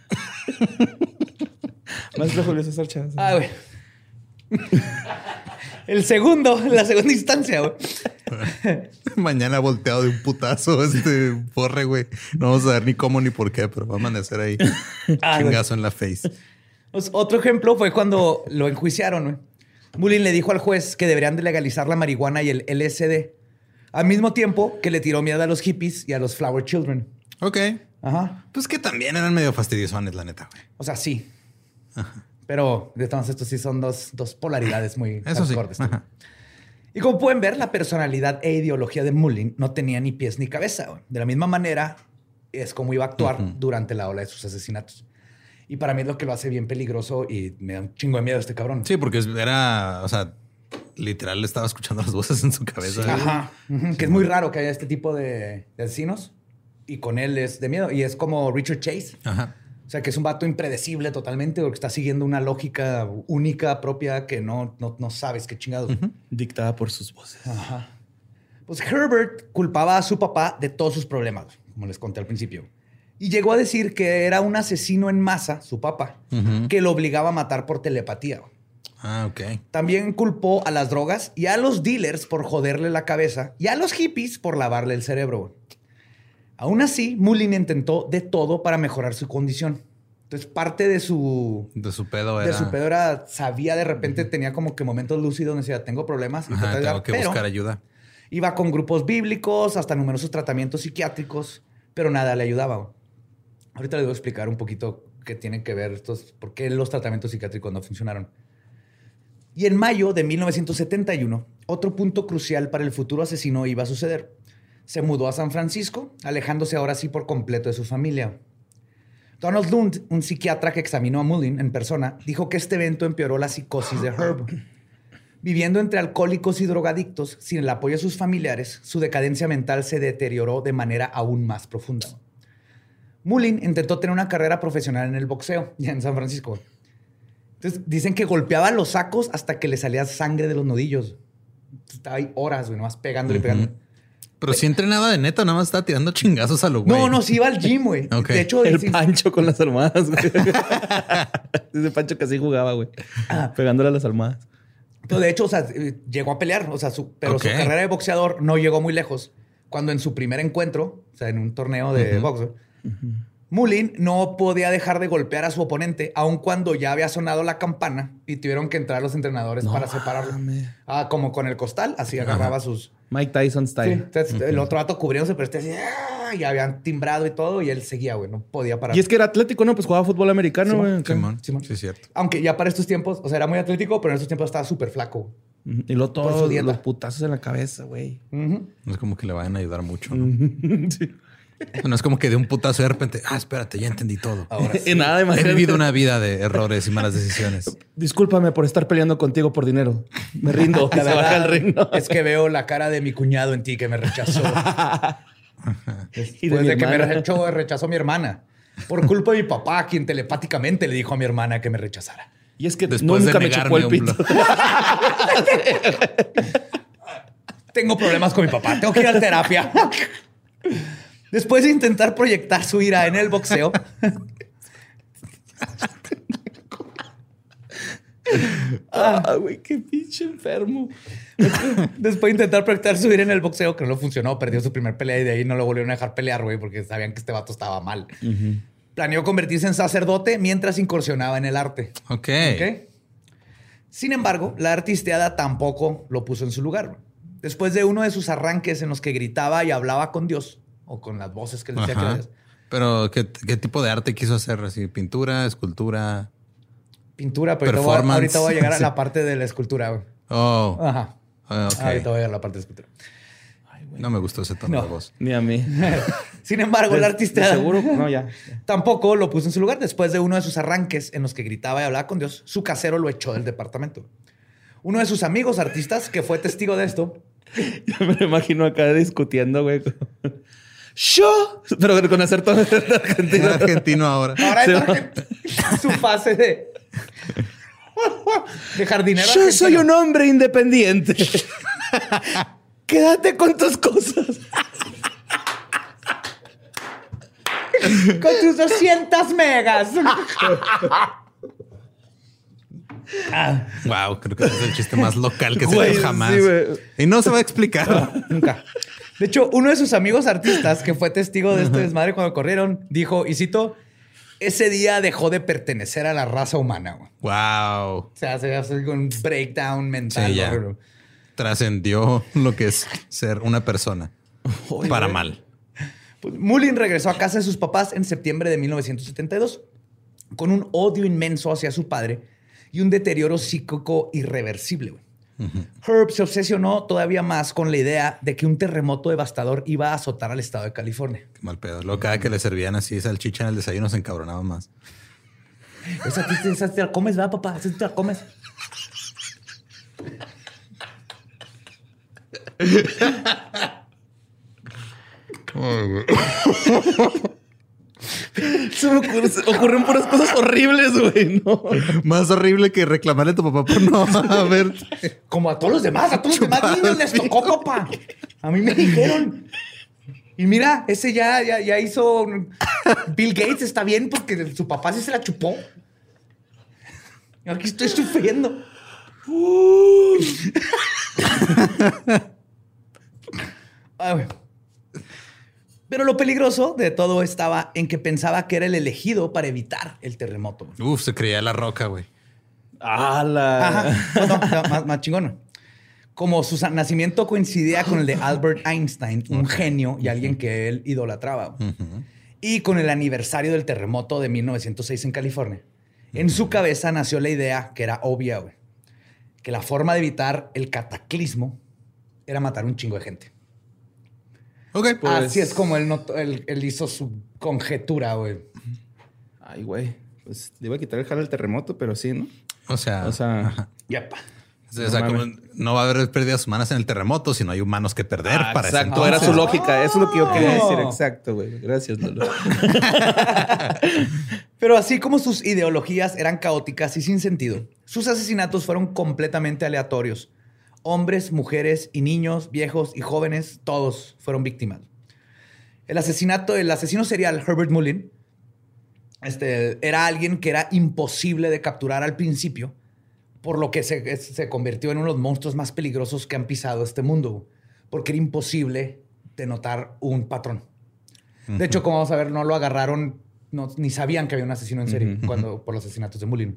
Más de Julio César Chávez. Ah, güey. El segundo, la segunda instancia, güey. Mañana volteado de un putazo este porre, güey. No vamos a ver ni cómo ni por qué, pero va a amanecer ahí. Ah, chingazo güey. En la face. Pues, otro ejemplo fue cuando lo enjuiciaron, güey. Mullin le dijo al juez que deberían de legalizar la marihuana y el L S D. Al mismo tiempo que le tiró miedo a los hippies y a los flower children. Ok. Ajá. Pues que también eran medio fastidiosones, la neta, güey. O sea, sí. Ajá. Pero de todos estos sí son dos, dos polaridades muy Eso sí. Y como pueden ver, la personalidad e ideología de Mullin no tenía ni pies ni cabeza. Güey. De la misma manera es como iba a actuar uh-huh. durante la ola de sus asesinatos. Y para mí es lo que lo hace bien peligroso y me da un chingo de miedo este cabrón. Sí, porque era, o sea, literal le estaba escuchando las voces en su cabeza. Sí. Ajá. Uh-huh. Que es muy raro que haya este tipo de, de asesinos y con él es de miedo. Y es como Richard Chase. Ajá. O sea, que es un vato impredecible totalmente porque está siguiendo una lógica única, propia, que no, no, no sabes qué chingados. Uh-huh. Dictada por sus voces. Ajá. Pues Herbert culpaba a su papá de todos sus problemas, como les conté al principio. Y llegó a decir que era un asesino en masa, su papá, uh-huh. que lo obligaba a matar por telepatía. Ah, ok. También culpó a las drogas y a los dealers por joderle la cabeza y a los hippies por lavarle el cerebro. Aún así, Mullin intentó de todo para mejorar su condición. Entonces, parte de su... De su pedo era... De su pedo era... Sabía de repente, tenía como que momentos lúcidos donde decía, tengo problemas. Y Ajá, tengo ayudar, que pero buscar ayuda. Iba con grupos bíblicos, hasta numerosos tratamientos psiquiátricos, pero nada le ayudaba. Ahorita les voy a explicar un poquito qué tienen que ver estos... Por qué los tratamientos psiquiátricos no funcionaron. Y en mayo de mil novecientos setenta y uno, otro punto crucial para el futuro asesino iba a suceder. Se mudó a San Francisco, alejándose ahora sí por completo de su familia. Donald Lund, un psiquiatra que examinó a Mullin en persona, dijo que este evento empeoró la psicosis de Herb. Viviendo entre alcohólicos y drogadictos, sin el apoyo de sus familiares, su decadencia mental se deterioró de manera aún más profunda. Mullin intentó tener una carrera profesional en el boxeo, ya en San Francisco. Entonces, dicen que golpeaba los sacos hasta que le salía sangre de los nudillos. Estaba ahí horas, güey, nomás pegándole y uh-huh. pegándole. Pero sí entrenaba de neta, nada más estaba tirando chingazos a lo güey. No, no, sí iba al gym, güey. Okay. De hecho, el sí, Pancho con las almohadas, güey. Ese Pancho que así jugaba, güey. Ah. Pegándole a las almohadas. Pero de hecho, o sea, llegó a pelear, o sea, su, pero okay. su carrera de boxeador no llegó muy lejos. Cuando en su primer encuentro, o sea, en un torneo de uh-huh. box, uh-huh. Mullin no podía dejar de golpear a su oponente, aun cuando ya había sonado la campana y tuvieron que entrar los entrenadores no, para separarlo. Ah, como con el costal, así agarraba Ajá. sus... Mike Tyson style. Sí, entonces, uh-huh. el otro vato cubriéndose, pero este así, ¡ah! Ya habían timbrado y todo, y él seguía, güey, no podía parar. Y es que era atlético, ¿no? Pues jugaba fútbol americano, güey. Simón, Simón. Simón. Sí, es cierto. Aunque ya para estos tiempos, o sea, era muy atlético, pero en estos tiempos estaba súper flaco. Uh-huh. Y luego todos los putazos en la cabeza, güey. Uh-huh. No es como que le vayan a ayudar mucho, ¿no? Uh-huh. Sí. No es como que de un putazo de repente, ah, espérate, ya entendí todo. Ahora sí. Nada, he vivido una vida de errores y malas decisiones. Discúlpame por estar peleando contigo por dinero. Me rindo. La verdad, baja el ring, ¿no? Es que veo la cara de mi cuñado en ti que me rechazó. Después de, de que me rechazó, rechazó mi hermana. Por culpa de mi papá, quien telepáticamente le dijo a mi hermana que me rechazara. Y es que después nunca de me chupó el pito. Tengo problemas con mi papá. Tengo que ir a terapia. Después de intentar proyectar su ira en el boxeo, ah, güey, qué pinche enfermo. Después de intentar proyectar su ira en el boxeo, que no funcionó, perdió su primer pelea y de ahí no lo volvieron a dejar pelear, güey, porque sabían que este vato estaba mal. Uh-huh. Planeó convertirse en sacerdote mientras incursionaba en el arte. Ok. ¿Okay? Sin embargo, la artisteada tampoco lo puso en su lugar. Después de uno de sus arranques en los que gritaba y hablaba con Dios, o con las voces que le decía que era Dios. Pero, ¿qué, ¿qué tipo de arte quiso hacer? ¿Así, pintura, escultura? Pintura, pero ahorita voy, ahorita voy a llegar a la parte de la escultura, güey. Oh. Ajá. Uh, okay. Ahorita voy a llegar a la parte de la escultura. Ay, no me gustó ese tono no. de voz. Ni a mí. Sin embargo, el artista... ¿Seguro? No, ya. Tampoco lo puso en su lugar. Después de uno de sus arranques en los que gritaba y hablaba con Dios, su casero lo echó del departamento. Uno de sus amigos artistas, que fue testigo de esto... Yo me lo imagino acá discutiendo, güey. ¡Yo! Pero con acento argentino. argentino ahora. Ahora es argentino. Su fase de... de jardinero Yo argentino. Soy un hombre independiente. Quédate con tus cosas. Con tus doscientas megas. Ah. Wow, creo que ese es el chiste más local que se ha hecho jamás. Sí, y no se va a explicar. No, nunca. De hecho, uno de sus amigos artistas, que fue testigo de este desmadre cuando corrieron, dijo, y cito, ese día dejó de pertenecer a la raza humana. Wow. O sea, se hace un breakdown mental. Sí, ya. Trascendió lo que es ser una persona. Oye, para mal. Pues Mullin regresó a casa de sus papás en septiembre de mil novecientos setenta y dos con un odio inmenso hacia su padre y un deterioro psíquico irreversible. Güey. Uh-huh. Herb se obsesionó todavía más con la idea de que un terremoto devastador iba a azotar al estado de California. Qué mal pedo. Luego cada que le servían así salchicha en el desayuno se encabronaba más. Esa, esa te la comes, ¿verdad, papá? Esa te la comes. Se me ocurre, se ocurren puras cosas horribles, güey. No. Más horrible que reclamarle a tu papá por no haber... Como a todos los demás, a todos los demás niños les tocó, papá. A mí me dijeron. Y mira, ese ya, ya, ya hizo... Bill Gates está bien porque su papá sí se la chupó. Y aquí estoy sufriendo. Ay, güey. Pero lo peligroso de todo estaba en que pensaba que era el elegido para evitar el terremoto. Uf, se creía la roca, güey. Ah, la... Ajá. No, no, no, más, más chingón. Como su nacimiento coincidía con el de Albert Einstein, un okay. genio y alguien que él idolatraba. Uh-huh. Y con el aniversario del terremoto de mil novecientos seis en California. Uh-huh. En su cabeza nació la idea, que era obvia, güey, que la forma de evitar el cataclismo era matar un chingo de gente. Ok, pues... Así es como él, notó, él, él hizo su conjetura, güey. Ay, güey. Pues le iba a quitar el jalo al terremoto, pero sí, ¿no? O sea... O sea... Yep. O sea, no, o sea como no va a haber pérdidas humanas en el terremoto, sino hay humanos que perder ah, para exacto, eso. Exacto, era su lógica. Eso es lo que yo quería decir. Exacto, güey. Gracias, Lolo. Pero así como sus ideologías eran caóticas y sin sentido, sus asesinatos fueron completamente aleatorios. Hombres, mujeres y niños, viejos y jóvenes, todos fueron víctimas. El asesinato, el asesino serial Herbert Mullin, este, era alguien que era imposible de capturar al principio, por lo que se, se convirtió en uno de los monstruos más peligrosos que han pisado este mundo, porque era imposible de notar un patrón. Uh-huh. De hecho, como vamos a ver, no lo agarraron, no, ni sabían que había un asesino en serie uh-huh. cuando, por los asesinatos de Mullin.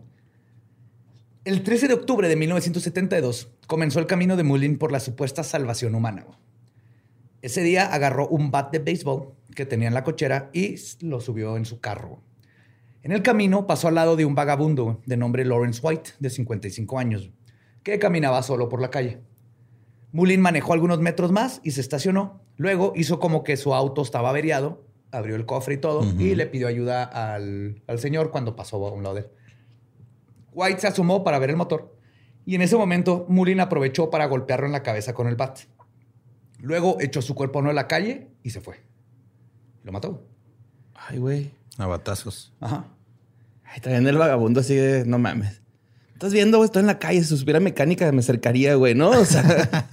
El trece de octubre de mil novecientos setenta y dos comenzó el camino de Mullin por la supuesta salvación humana. Ese día agarró un bat de béisbol que tenía en la cochera y lo subió en su carro. En el camino pasó al lado de un vagabundo de nombre Lawrence White, de cincuenta y cinco años, que caminaba solo por la calle. Mullin manejó algunos metros más y se estacionó. Luego hizo como que su auto estaba averiado, abrió el cofre y todo, uh-huh. y le pidió ayuda al, al señor cuando pasó a un lado de él. White se asomó para ver el motor y en ese momento Mullin aprovechó para golpearlo en la cabeza con el bat. Luego echó su cuerpo a la calle y se fue. Lo mató. Ay, güey. A batazos. Ajá. Ay, también el vagabundo así de, no mames. Estás viendo, güey, estoy en la calle. Si supiera mecánica me acercaría, güey, ¿no? O sea,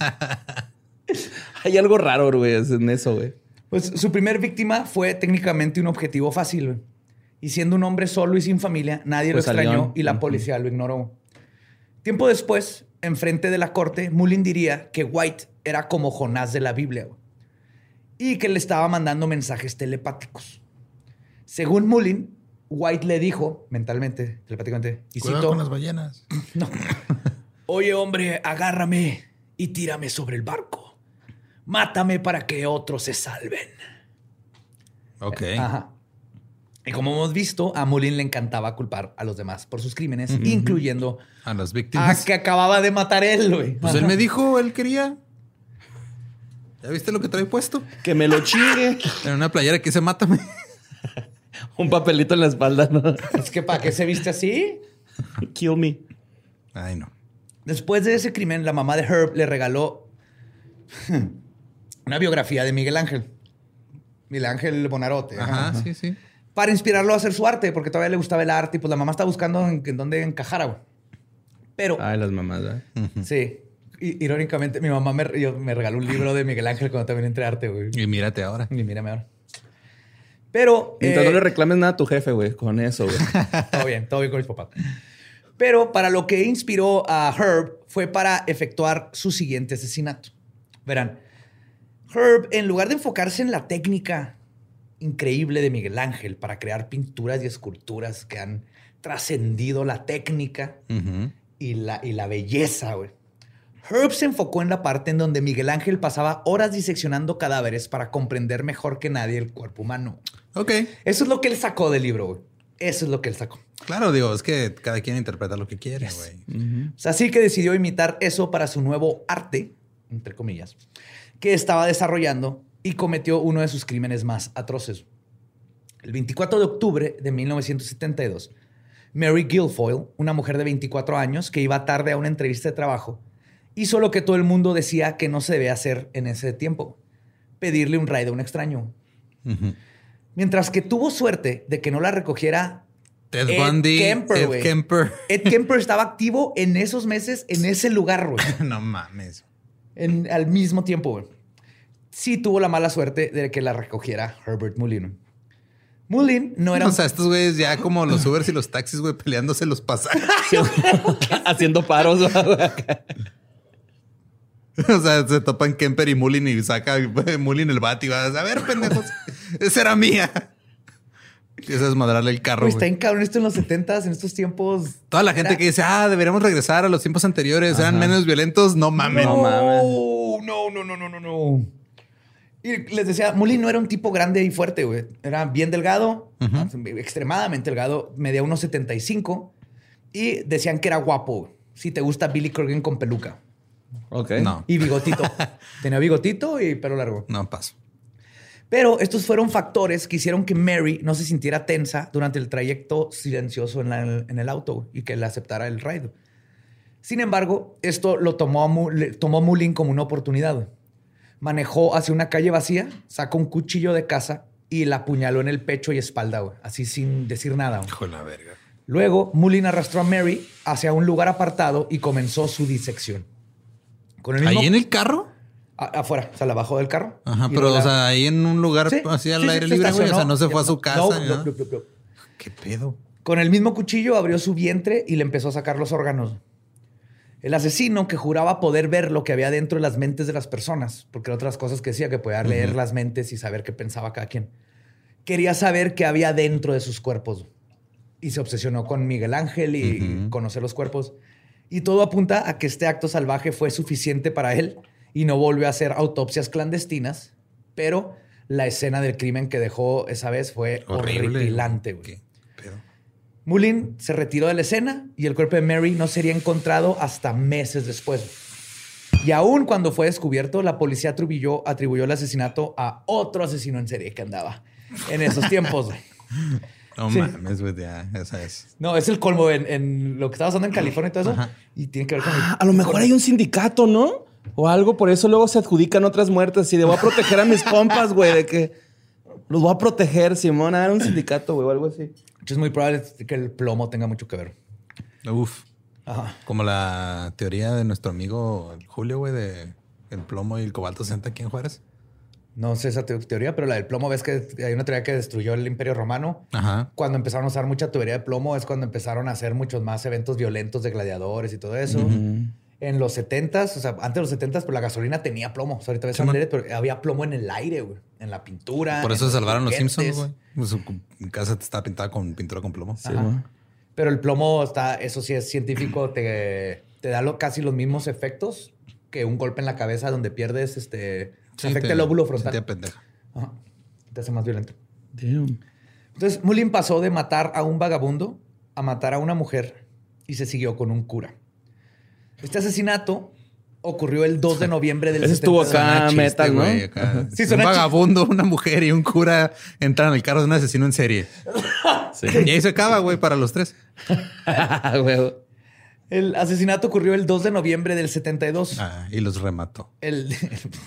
hay algo raro, güey, en eso, güey. Pues su primer víctima fue técnicamente un objetivo fácil, güey. Y siendo un hombre solo y sin familia, nadie pues lo extrañó León. Y la policía uh-huh. lo ignoró. Tiempo después, enfrente de la corte, Mullin diría que White era como Jonás de la Biblia, güey, y que le estaba mandando mensajes telepáticos. Según Mullin, White le dijo mentalmente, telepáticamente, y cuidado cito, con las ballenas. No. Oye, hombre, agárrame y tírame sobre el barco. Mátame para que otros se salven. Ok. Ajá. Y como hemos visto, a Mullin le encantaba culpar a los demás por sus crímenes, uh-huh. incluyendo a las víctimas. A que acababa de matar él, güey. Pues Ajá. él me dijo, él quería. ¿Ya viste lo que trae puesto? Que me lo chingue. En una playera que dice mátame. Un papelito en la espalda, ¿no? Es que ¿para qué se viste así? Kill me. Ay, no. Después de ese crimen, la mamá de Herb le regaló una biografía de Miguel Ángel. Miguel Ángel Bonarote. Ajá, ajá, sí, sí. Para inspirarlo a hacer su arte, porque todavía le gustaba el arte y pues la mamá está buscando en, en dónde encajara, güey. Pero... Ay, las mamás, ¿verdad? Uh-huh. Sí. I- irónicamente, mi mamá me, yo, me regaló un libro de Miguel Ángel cuando también entré a arte, güey. Y mírate ahora. Y mírame ahora. Pero... Mientras eh, no le reclames nada a tu jefe, güey, con eso, güey. Todo bien, todo bien con mis papás. Pero para lo que inspiró a Herb fue para efectuar su siguiente asesinato. Verán, Herb, en lugar de enfocarse en la técnica increíble de Miguel Ángel para crear pinturas y esculturas que han trascendido la técnica uh-huh. y, la, y la belleza, güey, Herb se enfocó en la parte en donde Miguel Ángel pasaba horas diseccionando cadáveres para comprender mejor que nadie el cuerpo humano. Ok. Eso es lo que él sacó del libro, güey. Eso es lo que él sacó. Claro, digo, es que cada quien interpreta lo que quiere, güey. Yes. Uh-huh. O sea, así que decidió imitar eso para su nuevo arte, entre comillas, que estaba desarrollando y cometió uno de sus crímenes más atroces. El veinticuatro de octubre de mil novecientos setenta y dos, Mary Guilfoyle, una mujer de veinticuatro años que iba tarde a una entrevista de trabajo, hizo lo que todo el mundo decía que no se debe hacer en ese tiempo: pedirle un ride a un extraño. Uh-huh. Mientras que tuvo suerte de que no la recogiera Ted Ed Bundy, Kemper, Ed güey. Kemper. Ed Kemper estaba activo en esos meses, en ese lugar, güey. No mames. En, al mismo tiempo, güey. Sí tuvo la mala suerte de que la recogiera Herbert Mullin. Mullin no era... O sea, estos güeyes ya como los Ubers y los taxis, güey, peleándose los pasajes. Haciendo paros. O sea, se topan Kemper y Mullin y saca Mullin el bat y va a ver, pendejos, esa era mía. Empieza a desmadrarle el carro. Pues está güey. en cabrón esto en los setentas, en estos tiempos. Toda la gente era... que dice, ah, deberíamos regresar a los tiempos anteriores, eran menos violentos. No mames. No, No mames. no, no, no, no, no, no. Y les decía, Mullin no era un tipo grande y fuerte, güey. Era bien delgado, uh-huh. extremadamente delgado, medía unos setenta y cinco y decían que era guapo. Güey. Si te gusta Billy Corgan con peluca. Ok. No. Y bigotito. Tenía bigotito y pelo largo. No, paso. Pero estos fueron factores que hicieron que Mary no se sintiera tensa durante el trayecto silencioso en, la, en el auto y que le aceptara el ride. Sin embargo, esto lo tomó, a, tomó Mullin como una oportunidad. Manejó hacia una calle vacía, sacó un cuchillo de casa y la apuñaló en el pecho y espalda, güey, así sin decir nada. Güey. Hijo de la verga. Luego, Mullin arrastró a Mary hacia un lugar apartado y comenzó su disección. Con el mismo... ¿Ahí en el carro? A, afuera, o sea, la bajó del carro. Ajá, pero, la... o sea, ahí en un lugar sí, así al sí, aire sí, libre, güey. O sea, no se no, fue a su casa. No, no, no, no, no, no. ¿Qué pedo? Con el mismo cuchillo abrió su vientre y le empezó a sacar los órganos. El asesino, que juraba poder ver lo que había dentro de las mentes de las personas, porque eran otras cosas que decía, que podía leer uh-huh. las mentes y saber qué pensaba cada quien, quería saber qué había dentro de sus cuerpos. Y se obsesionó con Miguel Ángel y uh-huh. conocer los cuerpos. Y todo apunta a que este acto salvaje fue suficiente para él y no volvió a hacer autopsias clandestinas, pero la escena del crimen que dejó esa vez fue horrible, horripilante. Güey. ¿Qué pedo? Mullin se retiró de la escena y el cuerpo de Mary no sería encontrado hasta meses después. Y aún cuando fue descubierto, la policía atribuyó, atribuyó el asesinato a otro asesino en serie que andaba en esos tiempos. No sí. mames, güey, ya, esa es. No, es el colmo en, en lo que estaba pasando en California y todo eso. Ajá. Y tiene que ver con... Ah, el... a lo mejor hay un sindicato, ¿no? O algo, por eso luego se adjudican otras muertes. Y de voy a proteger a mis compas, güey, de que los voy a proteger, Simón. Era un sindicato, güey, o algo así. Es muy probable que el plomo tenga mucho que ver. Uf. Ajá. Como la teoría de nuestro amigo Julio, güey, de el plomo y el cobalto sesenta aquí en Juárez. No sé esa te teoría, pero la del plomo, ves que hay una teoría que destruyó el Imperio Romano. Ajá. Cuando empezaron a usar mucha teoría de plomo es cuando empezaron a hacer muchos más eventos violentos de gladiadores y todo eso. Uh-huh. En los setentas, o sea, antes de los setentas, pues la gasolina tenía plomo. O sea, ahorita ves sí, Andrés, pero había plomo en el aire, güey. En la pintura. Por eso se salvaron los Simpsons, güey. Pues su casa estaba pintada con pintura con plomo. Sí, pero el plomo está, eso sí es científico, te, te da lo, casi los mismos efectos que un golpe en la cabeza donde pierdes este... Sí, afecta te, el lóbulo frontal. Te pendeja. Ajá. Te hace más violento. Damn. Entonces, Mullin pasó de matar a un vagabundo a matar a una mujer y se siguió con un cura. Este asesinato ocurrió el dos de noviembre del Ese estuvo acá chiste, metal, ¿no? Wey, acá. Sí, un vagabundo, una mujer y un cura entran en el carro de un asesino en serie. Sí. Y ahí se acaba, güey, para los tres. El asesinato ocurrió el dos de noviembre del setenta y dos. Ah, y los remató. El...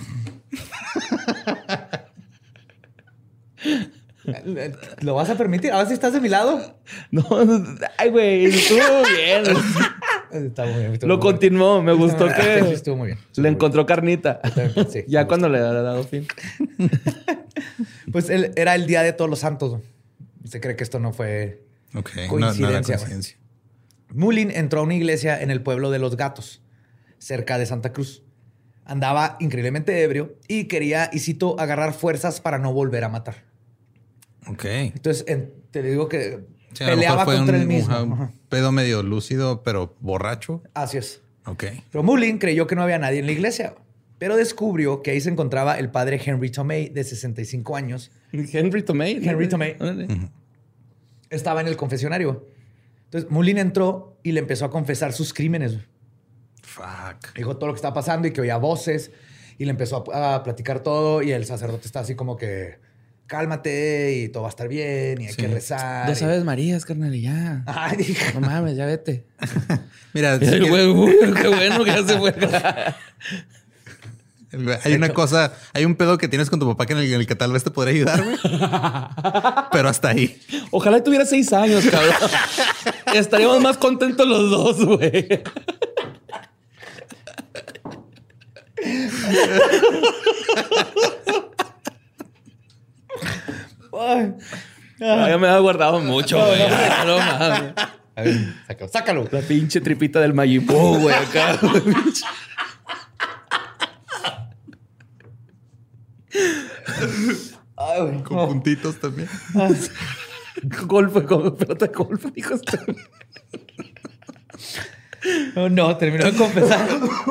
¿Lo vas a permitir? A ver si estás de mi lado. No, ay, güey, estuvo bien. Está muy bien. Lo continuó. Me gustó que sí, estuvo muy bien. Estuvo le muy encontró bien. carnita. Sí, ya cuando le ha dado fin. Pues él, era el Día de Todos los Santos. Se cree que esto no fue okay. coincidencia. No, no coincidencia. Mullin entró a una iglesia en el pueblo de Los Gatos, cerca de Santa Cruz. Andaba increíblemente ebrio y quería, y cito, agarrar fuerzas para no volver a matar. Ok. Entonces, en, te digo que sí, peleaba contra un, él mismo. Un pedo medio lúcido, pero borracho. Así es. Ok. Pero Mullin creyó que no había nadie en la iglesia, pero descubrió que ahí se encontraba el padre Henry Tomei, de sesenta y cinco años. ¿Henry Tomei? Henry Tomei. Uh-huh. Estaba en el confesionario. Entonces, Mullin entró y le empezó a confesar sus crímenes. Fuck. Dijo todo lo que estaba pasando y que oía voces. Y le empezó a, a platicar todo. Y el sacerdote está así como que... Cálmate y todo va a estar bien. Y hay sí. que rezar. Ya y... sabes Marías, carnal, y ya. Ay, dije... No mames, ya vete. Mira, si qué bueno que ya se fue. Hay una cosa, hay un pedo que tienes con tu papá que en el, en el que tal vez te podría ayudar, güey. Pero hasta ahí. Ojalá tuviera seis años, cabrón. Estaríamos más contentos los dos, güey. Ay, ya me ha guardado mucho, güey. No, no, mames. A ver, sácalo, sácalo. La pinche tripita del Majin Buu, güey, acá. Ay, güey. Con no. puntitos también. Ah, golf, con pelota de golf, dijo usted. No, no, terminó de confesar.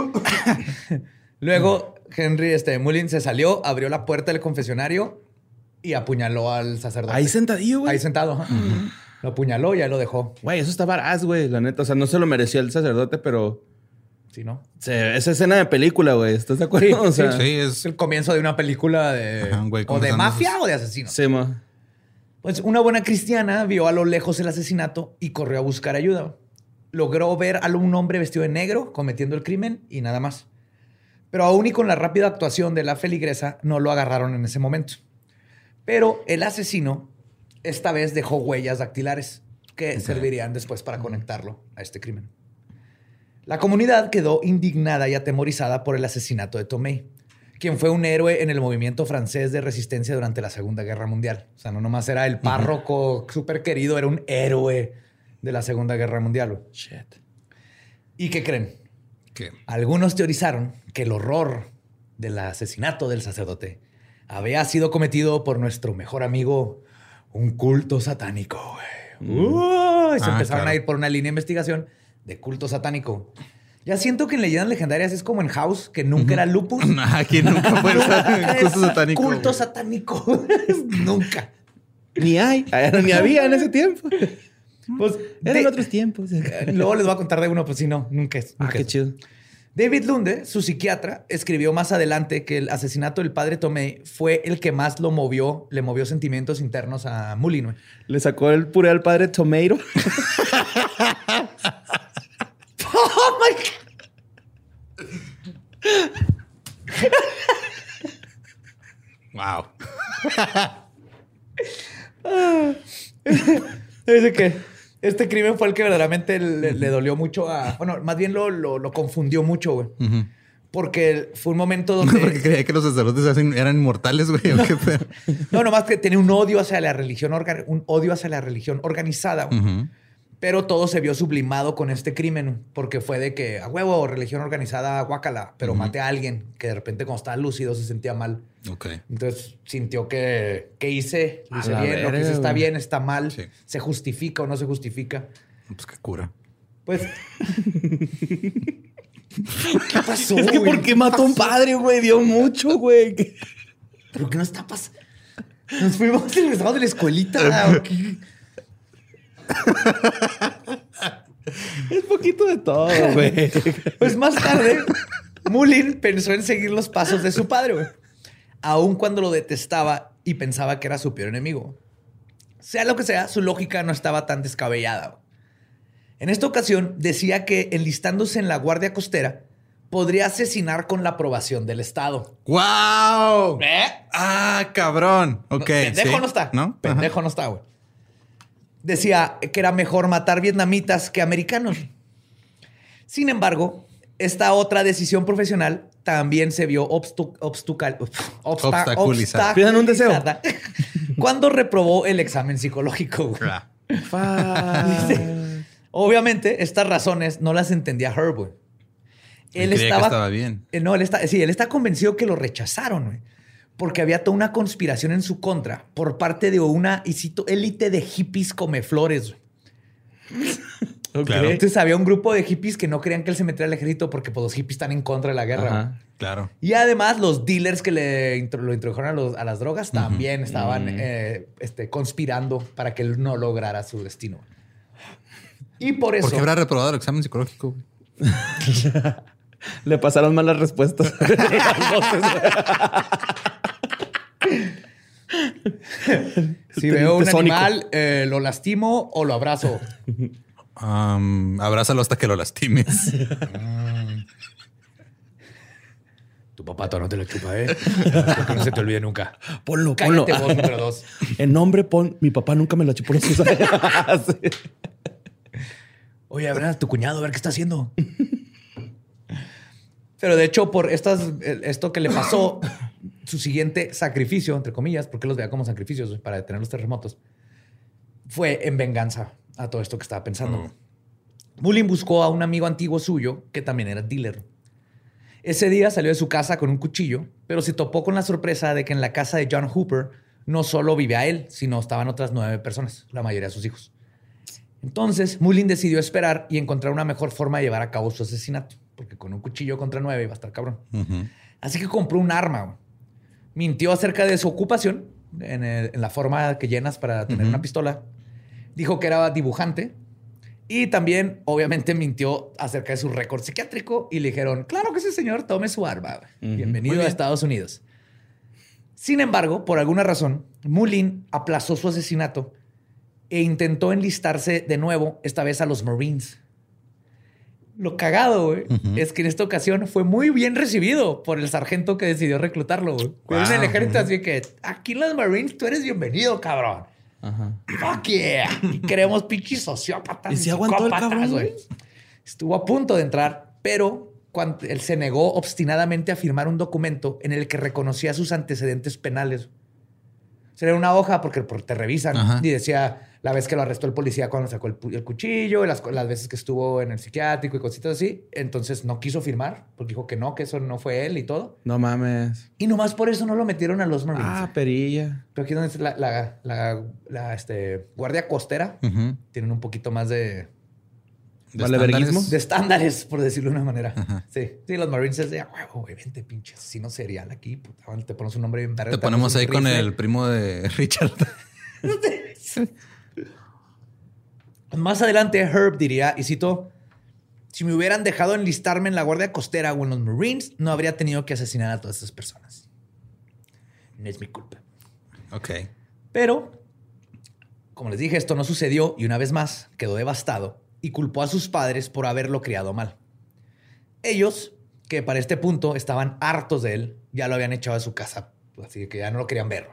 Luego, Henry este, Mullin se salió, abrió la puerta del confesionario y apuñaló al sacerdote. Ahí sentadillo, güey. Ahí sentado. Uh-huh. Lo apuñaló y ya lo dejó. Güey, eso está varaz, güey, la neta. O sea, no se lo merecía el sacerdote, pero... Sí, ¿no? Se, esa escena de película, güey. ¿Estás de acuerdo? Sí, o sea, sí, es el comienzo de una película de... Ajá, güey, o de mafia esos... o de asesinos. Sí, ma. Pues una buena cristiana vio a lo lejos el asesinato y corrió a buscar ayuda. Logró ver a un hombre vestido de negro cometiendo el crimen y nada más. Pero aún y con la rápida actuación de la feligresa, no lo agarraron en ese momento. Pero el asesino esta vez dejó huellas dactilares que okay. servirían después para conectarlo a este crimen. La comunidad quedó indignada y atemorizada por el asesinato de Tomei, quien fue un héroe en el movimiento francés de resistencia durante la Segunda Guerra Mundial. O sea, no nomás era el párroco uh-huh. súper querido, era un héroe de la Segunda Guerra Mundial. Shit. ¿Y qué creen? ¿Qué? Algunos teorizaron que el horror del asesinato del sacerdote había sido cometido por nuestro mejor amigo, un culto satánico. Mm. Uh, y se ah, empezaron claro. a ir por una línea de investigación de culto satánico. Ya siento que en Leyendas Legendarias es como en House, que nunca uh-huh. era lupus. Aquí nunca fue el culto satánico. Culto satánico. Nunca. Ni hay. Ni había en ese tiempo. Pues, eran de, otros tiempos. Luego les voy a contar de uno, pues sí, no, nunca es. Nunca ah, qué es. chido. David Lunde, su psiquiatra, escribió más adelante que el asesinato del padre Tomei fue el que más lo movió, le movió sentimientos internos a Mullin. Le sacó el puré al padre Tomato. ¡Oh, my God! ¡Wow! Dice que este crimen fue el que verdaderamente le, le dolió mucho a... Bueno, más bien lo, lo, lo confundió mucho, güey. Uh-huh. Porque fue un momento donde... Porque creía que los sacerdotes eran inmortales, güey. No, no, nomás que tenía un odio hacia la religión, orga... un odio hacia la religión organizada, güey. Uh-huh. Pero todo se vio sublimado con este crimen, porque fue de que, a huevo, religión organizada, guácala, pero uh-huh. maté a alguien que de repente cuando estaba lúcido se sentía mal. Okay. Entonces sintió que, ¿qué hice? ¿Lo hice bien? ¿Lo que hice está bien? ¿Está mal? Sí. ¿Se justifica o no se justifica? Pues qué cura. Pues... ¿Qué pasó? Es que ¿por qué mató a un padre, güey? Dio mucho, güey. ¿Pero qué nos está pasando? Nos fuimos regresamos de la escuelita. ¿O qué? Es poquito de todo, güey. Pues más tarde, Mullin pensó en seguir los pasos de su padre, güey. Aun cuando lo detestaba y pensaba que era su peor enemigo. Sea lo que sea, su lógica no estaba tan descabellada. En esta ocasión, decía que enlistándose en la Guardia Costera, podría asesinar con la aprobación del Estado. ¡Wow! ¿Eh? ¡Ah, cabrón! Ok. Pendejo ¿sí? no está. ¿No? Pendejo Ajá. no está, güey. Decía que era mejor matar vietnamitas que americanos. Sin embargo, esta otra decisión profesional también se vio obstu- obstucal- obsta- obstaculizada. ¿Pidan un deseo? Cuando reprobó el examen psicológico. Obviamente, estas razones no las entendía Herb, güey. Él, él estaba, que estaba bien. No, él está, sí, él está convencido que lo rechazaron, güey. Porque había toda una conspiración en su contra por parte de una, y cito, élite de hippies come flores. Okay. Claro. Entonces había un grupo de hippies que no querían que él se metiera al ejército porque pues, los hippies están en contra de la guerra. Ajá, claro. Y además los dealers que le intro, lo introdujeron a, los, a las drogas uh-huh. también estaban uh-huh. eh, este, conspirando para que él no lograra su destino. Y por eso... ¿Por qué habrá reprobado el examen psicológico? Le pasaron mal las respuestas. Si veo un animal, eh, lo lastimo o lo abrazo. Um, abrázalo hasta que lo lastimes. Tu papá todavía no te lo chupa, ¿eh? Porque no se te olvide nunca. Ponlo, Cállate, ponlo. vos, número dos. El nombre pon... Mi papá nunca me lo chupó. Sí. Oye, a ver a tu cuñado, a ver qué está haciendo. Pero de hecho, por estas, esto que le pasó, su siguiente sacrificio, entre comillas, porque los veía como sacrificios para detener los terremotos, fue en venganza a todo esto que estaba pensando. Mm. Mullin buscó a un amigo antiguo suyo que también era dealer. Ese día salió de su casa con un cuchillo, pero se topó con la sorpresa de que en la casa de John Hooper no solo vivía él, sino estaban otras nueve personas, la mayoría de sus hijos. Entonces, Mullin decidió esperar y encontrar una mejor forma de llevar a cabo su asesinato, porque con un cuchillo contra nueve iba a estar cabrón. Uh-huh. Así que compró un arma. Mintió acerca de su ocupación, en, el, en la forma que llenas para tener uh-huh. una pistola. Dijo que era dibujante. Y también, obviamente, mintió acerca de su récord psiquiátrico y le dijeron, claro que sí, señor, tome su arma. Uh-huh. Bienvenido a Estados Unidos. Sin embargo, por alguna razón, Mullin aplazó su asesinato e intentó enlistarse de nuevo, esta vez a los Marines. Lo cagado, güey, uh-huh. es que en esta ocasión fue muy bien recibido por el sargento que decidió reclutarlo, güey. Wow. En el ejército, uh-huh. así que aquí en los Marines tú eres bienvenido, cabrón. Ajá. Fuck yeah. Y queremos pinches sociópatas. ¿Y si aguantó el cabrón, güey? Estuvo a punto de entrar, pero cuando él se negó obstinadamente a firmar un documento en el que reconocía sus antecedentes penales. O sea, era una hoja porque, porque te revisan. Ajá. Y decía la vez que lo arrestó el policía cuando sacó el, el cuchillo, las, las veces que estuvo en el psiquiátrico y cositas así. Entonces no quiso firmar porque dijo que no, que eso no fue él y todo. No mames. Y nomás por eso no lo metieron a los Marines. Ah, perilla. Pero aquí donde es la, la, la, la este, guardia costera, uh-huh. tienen un poquito más de... ¿De valeverguismo? De estándares, por decirlo de una manera. Uh-huh. Sí. Sí, los Marines es de, huevo, güey, vente, pinche asesino serial aquí. Puta, te ponemos un nombre bien verga. Te ponemos ahí con el primo de Richard. Más adelante, Herb diría, y cito, si me hubieran dejado enlistarme en la guardia costera o en los Marines, no habría tenido que asesinar a todas esas personas. No es mi culpa. Ok. Pero, como les dije, esto no sucedió y una vez más quedó devastado y culpó a sus padres por haberlo criado mal. Ellos, que para este punto estaban hartos de él, ya lo habían echado de su casa, así que ya no lo querían ver.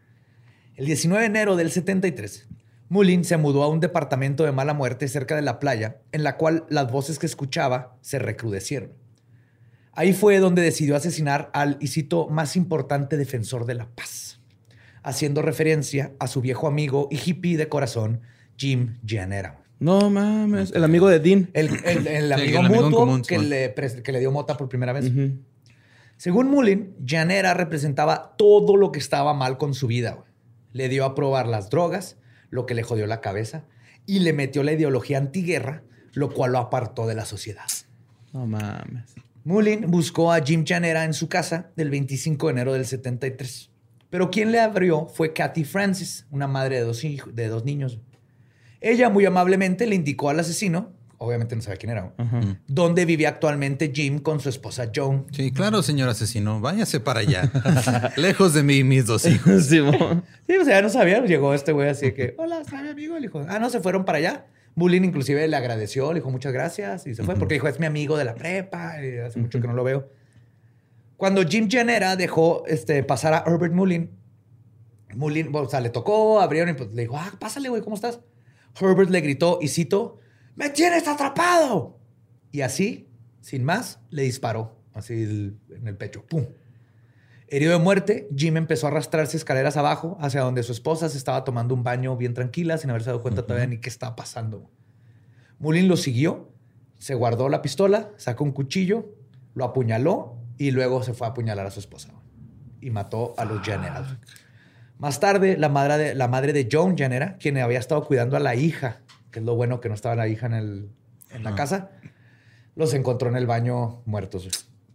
El diecinueve de enero del setenta y tres, Mullin se mudó a un departamento de mala muerte cerca de la playa, en la cual las voces que escuchaba se recrudecieron. Ahí fue donde decidió asesinar al, y cito, más importante defensor de la paz, haciendo referencia a su viejo amigo y hippie de corazón, Jim Giannera. No mames, el amigo de Dean. El, el, el amigo sí, el mutuo amigo común, que, le, que le dio mota por primera vez. Uh-huh. Según Mullin, Giannera representaba todo lo que estaba mal con su vida. Güey. Le dio a probar las drogas, lo que le jodió la cabeza, y le metió la ideología antiguerra, lo cual lo apartó de la sociedad. No mames. Mullin buscó a Jim Giannera en su casa el veinticinco de enero del setenta y tres. Pero quien le abrió fue Kathy Francis, una madre de dos, hijos, de dos niños. Ella muy amablemente le indicó al asesino, obviamente no sabía quién era, uh-huh. dónde vivía actualmente Jim con su esposa Joan. Sí, claro, señor asesino, váyase para allá. Lejos de mí y mis dos hijos. Sí, sí, o sea, ya no sabía. Llegó este güey así que, hola, está mi amigo. Le dijo, ah, no, se fueron para allá. Mullin inclusive le agradeció, le dijo muchas gracias y se fue uh-huh. porque dijo, es mi amigo de la prepa y hace uh-huh. mucho que no lo veo. Cuando Jim Giannera dejó este, pasar a Herbert Mullin, Mullin, o sea, le tocó, abrieron y pues, le dijo, ah, pásale, güey, ¿cómo estás? Herbert le gritó, y cito, ¡me tienes atrapado! Y así, sin más, le disparó, así el, en el pecho. ¡Pum! Herido de muerte, Jim empezó a arrastrarse escaleras abajo hacia donde su esposa se estaba tomando un baño bien tranquila, sin haberse dado cuenta uh-huh. todavía ni qué estaba pasando. Mullin lo siguió, se guardó la pistola, sacó un cuchillo, lo apuñaló y luego se fue a apuñalar a su esposa. Y mató a los Giannera. Más tarde, la madre, de, la madre de Joan Giannera, quien había estado cuidando a la hija, que es lo bueno que no estaba la hija en, el, en la uh-huh. casa, los encontró en el baño muertos.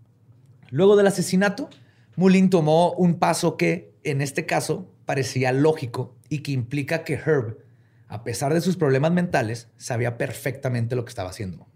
Luego del asesinato, Mullin tomó un paso que, en este caso, parecía lógico y que implica que Herb, a pesar de sus problemas mentales, sabía perfectamente lo que estaba haciendo.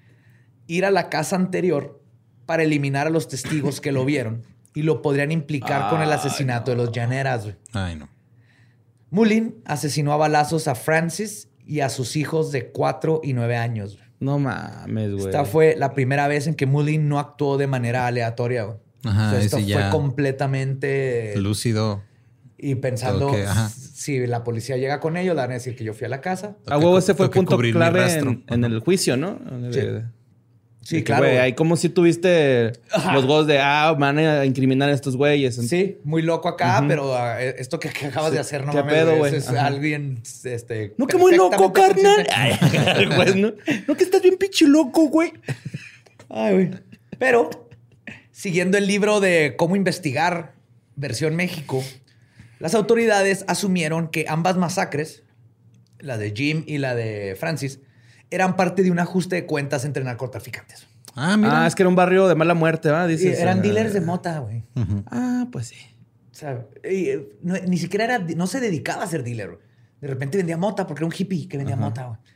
Ir a la casa anterior para eliminar a los testigos que lo vieron y lo podrían implicar Ay, con el asesinato no. de los Gianneras. Ay, no. Mullin asesinó a balazos a Francis y a sus hijos de cuatro y nueve años. No mames, güey. Esta fue la primera vez en que Mullin no actuó de manera aleatoria, güey. Ajá, O sea, esto sí, fue ya completamente... lúcido. Y pensando, que, ajá. si la policía llega con ellos, le van a decir que yo fui a la casa. A huevo, ese fue Tengo que punto cubrir mi clave rastro. en, en el juicio, ¿no? Sí. De- Sí, de que, claro. güey, güey. ahí como si tuviste Ajá. los godos de, ah, van a incriminar a estos güeyes. Sí, muy loco acá, Ujú. pero uh, esto que, que acabas Sí. de hacer, no ¿Qué mames, pedo, güey, güey? eso es Ajá. alguien, este... No, que muy loco, perfectamente carnal. consciente. Ay, güey, no, no, que estás bien pinche loco, güey. Ay, güey. Pero, siguiendo el libro de Cómo investigar, versión México, las autoridades asumieron que ambas masacres, la de Jim y la de Francis, eran parte de un ajuste de cuentas entre narcotraficantes. Ah, mira. Ah, es que era un barrio de mala muerte, ¿va? Sí, Dices. eran ah, dealers de mota, güey. Ujú. Ah, pues sí. O sea, y, eh, no- ni siquiera era, no se dedicaba a ser dealer. Güey. De repente vendía mota porque era un hippie que vendía mota. Güey.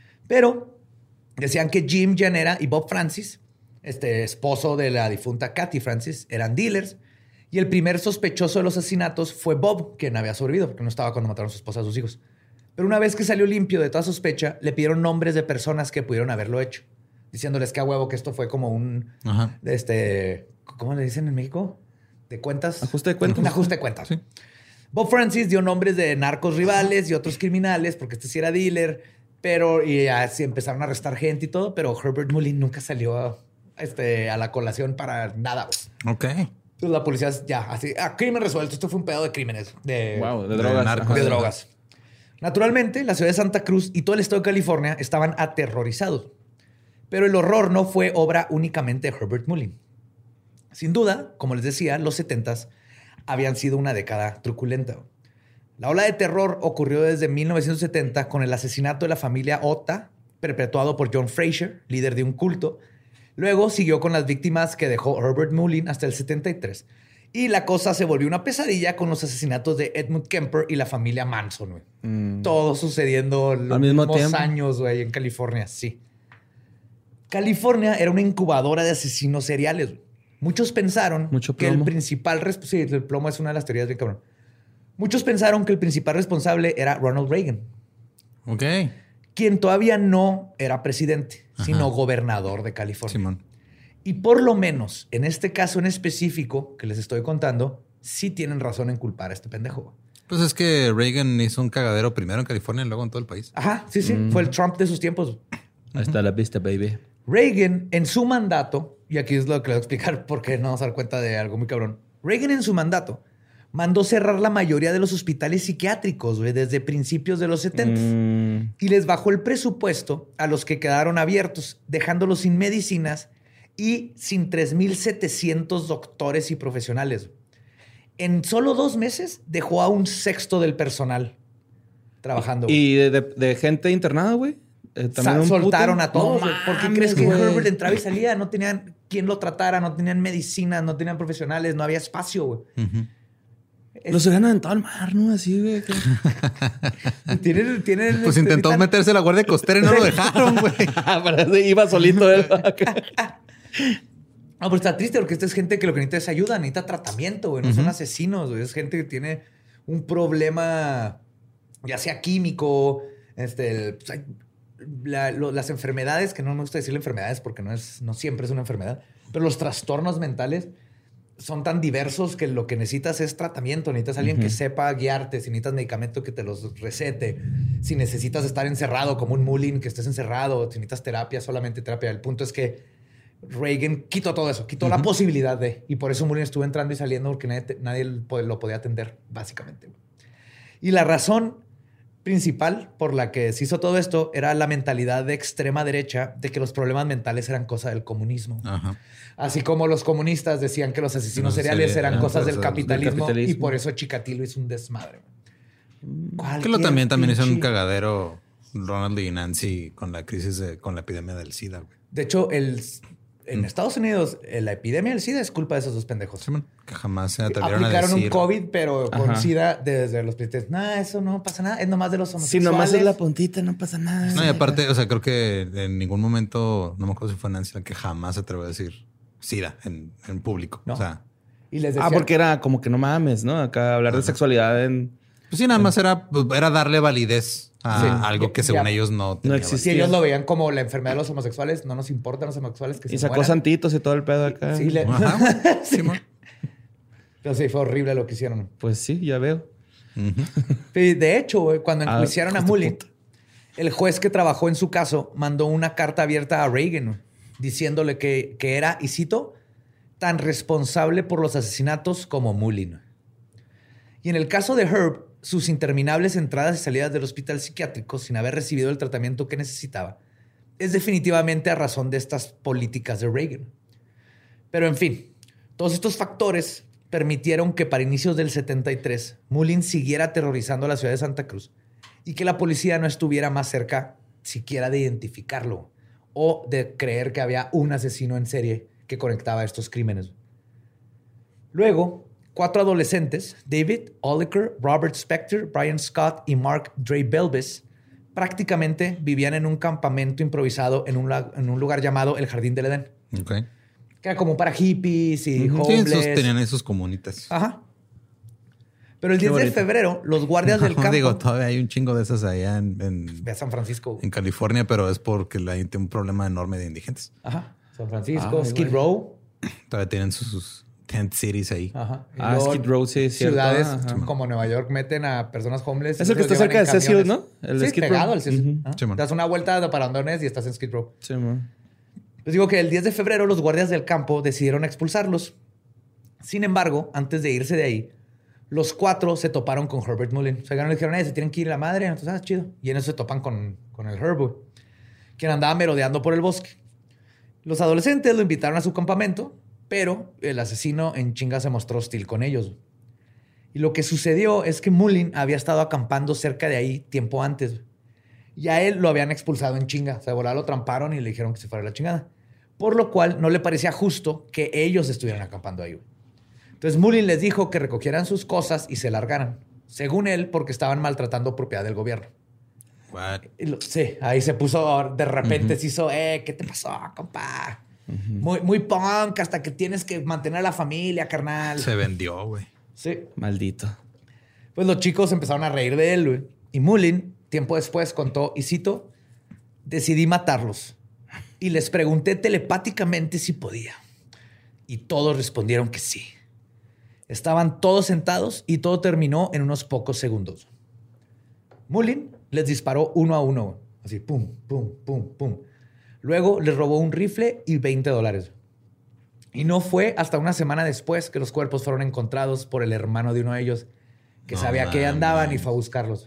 Pero decían que Jim Llanera y Bob Francis, este esposo de la difunta Kathy Francis, eran dealers. Y el primer sospechoso de los asesinatos fue Bob, quien había sobrevivido porque no estaba cuando mataron a su esposa y a sus hijos. Pero una vez que salió limpio de toda sospecha, le pidieron nombres de personas que pudieron haberlo hecho, diciéndoles que a huevo que esto fue como un, Ajá. este, ¿cómo le dicen en México? De cuentas. Ajuste de cuentas. Un ajuste de cuentas. Sí. Bob Francis dio nombres de narcos rivales y otros criminales, porque este sí era dealer, pero y así empezaron a arrestar gente y todo, pero Herbert Mullin nunca salió a, este, a la colación para nada. Ok. Entonces la policía ya, así, ah, crimen resuelto. Esto fue un pedo de crímenes, de, Wow, de de drogas. narcos. ajá. de drogas. Naturalmente, la ciudad de Santa Cruz y todo el estado de California estaban aterrorizados. Pero el horror no fue obra únicamente de Herbert Mullin. Sin duda, como les decía, los setentas habían sido una década truculenta. La ola de terror ocurrió desde mil novecientos setenta con el asesinato de la familia Ota, perpetuado por John Fraser, líder de un culto. Luego siguió con las víctimas que dejó Herbert Mullin hasta el setenta y tres. Y la cosa se volvió una pesadilla con los asesinatos de Edmund Kemper y la familia Manson, güey. Mm. Todo sucediendo los Al mismo mismos tiempo. años, güey, en California, sí. California era una incubadora de asesinos seriales, güey. Muchos pensaron Mucho que el plomo. principal... resp- Sí, el plomo es una de las teorías bien cabrón. Muchos pensaron que el principal responsable era Ronald Reagan, Ok. quien todavía no era presidente, Ajá. sino gobernador de California. Simón. Y por lo menos, en este caso en específico que les estoy contando, sí tienen razón en culpar a este pendejo. Pues es que Reagan hizo un cagadero primero en California y luego en todo el país. Ajá, sí, sí. Mm. Fue el Trump de sus tiempos. Ahí está la vista, baby. Reagan, en su mandato, y aquí es lo que les voy a explicar porque no vamos a dar cuenta de algo muy cabrón. Reagan, en su mandato, mandó cerrar la mayoría de los hospitales psiquiátricos, güey, desde principios de los setenta. Mm. Y les bajó el presupuesto a los que quedaron abiertos, dejándolos sin medicinas y sin tres mil setecientos doctores y profesionales. En solo dos meses dejó a un sexto del personal trabajando. Y de, de- de gente internada, güey. Eh, Sa- también un soltaron puto. a todos. No güey. ¿Por qué mames, crees que güey. Herbert entraba y salía? No tenían quien lo tratara, no tenían medicinas, no tenían profesionales, no había espacio, güey. Ujú. Es- Los hubieran aventado al mar, ¿no? Así, güey. tienen, tienen, Pues este, intentó ahorita- meterse a la guardia costera y no lo dejaron, güey. Parece iba solito él. No, pero está triste porque esta es gente que lo que necesita es ayuda, necesita tratamiento, güey. No son Ujú. asesinos, güey. Es gente que tiene un problema, ya sea químico, este, pues, hay- la- lo- las enfermedades, que no me gusta decirle enfermedades porque no, es, no siempre es una enfermedad, pero los trastornos mentales son tan diversos que lo que necesitas es tratamiento. Necesitas a alguien que Ujú. sepa guiarte. Si necesitas medicamento, que te los recete. Si necesitas estar encerrado como un Mullin, que estés encerrado. Si necesitas terapia, solamente terapia. El punto es que Reagan quitó todo eso. Quitó la Ujú. posibilidad de... Y por eso Mullin estuvo entrando y saliendo porque nadie, te- nadie lo lo podía atender, básicamente. Y la razón principal por la que se hizo todo esto era la mentalidad de extrema derecha de que los problemas mentales eran cosa del comunismo. Ajá. Así como los comunistas decían que los asesinos Los seriales seriales eran eran cosas del cosas del capitalismo, capitalismo. y por eso Chikatilo hizo un desmadre. Que lo también, también hizo un pinche- cagadero Ronald y Nancy con la crisis de, con la epidemia del SIDA, güey. De hecho, el, en Mm. Estados Unidos, eh, la epidemia del SIDA es culpa de esos dos pendejos. Simón, que jamás se atrevieron a Aplicaron decir. un COVID, pero con Ajá. SIDA desde los presidentes. No, eso no pasa nada. Es nomás de los Si homosexuales. nomás es la puntita, no pasa nada. No, y aparte, o sea, creo que en ningún momento, no me acuerdo si fue Nancy la que jamás se atrevió a decir SIDA en, en público. No. O sea, Y les Ah, decían, porque era como que no mames, ¿no? Acá hablar de sexualidad en... pues sí, nada más era, era darle validez a Sí. algo que Ya- según ya- ellos no No tenía. existe. Si ellos lo veían como la enfermedad de los homosexuales, no nos importan los homosexuales que Y se sacó mueran. santitos y todo el pedo acá. Sí, le- Ajá, güey. Sí, man. Pero sí, fue horrible lo que hicieron. Pues sí, ya veo. Y de hecho, güey, cuando Ah, enjuiciaron a hijos de Mullin, puta. el juez que trabajó en su caso mandó una carta abierta a Reagan, güey, diciéndole que, que era, y cito, tan responsable por los asesinatos como Mullin. Y en el caso de Herb, sus interminables entradas y salidas del hospital psiquiátrico sin haber recibido el tratamiento que necesitaba, es definitivamente a razón de estas políticas de Reagan. Pero en fin, todos estos factores permitieron que para inicios del setenta y tres Mullin siguiera aterrorizando a la ciudad de Santa Cruz y que la policía no estuviera más cerca siquiera de identificarlo o de creer que había un asesino en serie que conectaba estos crímenes. Luego, cuatro adolescentes, David Oliker, Robert Spector, Brian Scott y Mark Dre Belbis, prácticamente vivían en un campamento improvisado en un, la- en un lugar llamado el Jardín del Edén, Ok. que era como para hippies y Sí, homeless. esos tenían esos comunitas. Ajá. Pero el diez de bonito. febrero, los guardias del campo... Digo, todavía hay un chingo de esas allá en, en, Ve a San Francisco. en California, pero es porque la gente tiene un problema enorme de indigentes. Ajá. San Francisco, Ay, Skid güey. Row. Todavía tienen sus, sus tent cities ahí. Ajá. Y Ah, luego Skid Row, sí, es cierto. Ciudades Ajá. como Nueva York meten a personas homeless. Es el que los está llevan cerca en de Cecil, camiones. ¿no? El de sí, Skid pegado Row. al Cecil. Ujú. Ajá. Sí, man. Das una vuelta de parandones y estás en Skid Row. Sí, man. Les digo que el diez de febrero los guardias del campo decidieron expulsarlos. Sin embargo, antes de irse de ahí, los cuatro se toparon con Herbert Mullin. O sea, le dijeron, "Eh, se tienen que ir a la madre." Entonces, ah, chido. Y en eso se topan con, con el Herb, güey, quien andaba merodeando por el bosque. Los adolescentes lo invitaron a su campamento, pero el asesino en chinga se mostró hostil con ellos. Y lo que sucedió es que Mullin había estado acampando cerca de ahí tiempo antes. Y a él lo habían expulsado en chinga. O sea, de volada lo tramparon y le dijeron que se fuera a la chingada. Por lo cual no le parecía justo que ellos estuvieran acampando ahí, güey. Entonces Mullin les dijo que recogieran sus cosas y se largaran. Según él, porque estaban maltratando propiedad del gobierno. What? Y lo- sí, ahí se puso, de repente se hizo, eh, ¿qué te pasó, compa? Muy, muy punk, hasta que tienes que mantener a la familia, carnal. Se vendió, güey. Sí. Maldito. Pues los chicos empezaron a reír de él, güey. Y Mullin, tiempo después, contó, y cito, decidí matarlos. Y les pregunté telepáticamente si podía. Y todos respondieron que sí. Estaban todos sentados y todo terminó en unos pocos segundos. Mullin les disparó uno a uno, güey. Así, pum, pum, pum, pum. Luego les robó un rifle y veinte dólares. Y no fue hasta una semana después que los cuerpos fueron encontrados por el hermano de uno de ellos, que No sabía que andaban y fue a buscarlos.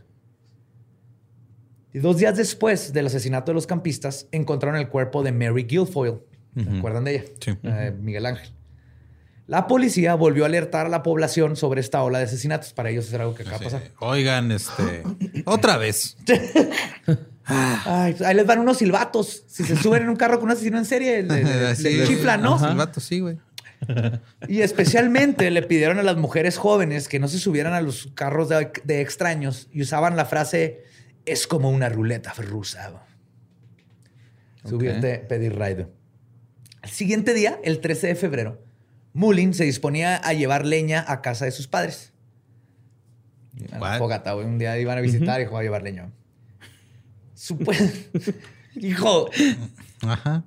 Y dos días después del asesinato de los campistas, encontraron el cuerpo de Mary Guilfoyle. ¿Se Ujú. acuerdan de ella? Sí. Eh, Miguel Ángel. La policía volvió a alertar a la población sobre esta ola de asesinatos. Para ellos era algo que acaba de Sí. pasar. Oigan, este... Otra vez. Ay, pues ahí les van unos silbatos. Si se suben en un carro con un asesino en serie, le, le- Sí, le chiflan, ¿no? ajá. El vato, sí, güey. Y especialmente le pidieron a las mujeres jóvenes que no se subieran a los carros de, de extraños y usaban la frase, es como una ruleta rusa. Subirte, pedir ride. El siguiente día, el trece de febrero, Mullin se disponía a llevar leña a casa de sus padres. A la What? fogata, güey. Un día iban a visitar y dijo, voy a llevar leña. Supu- Hijo, Ajá.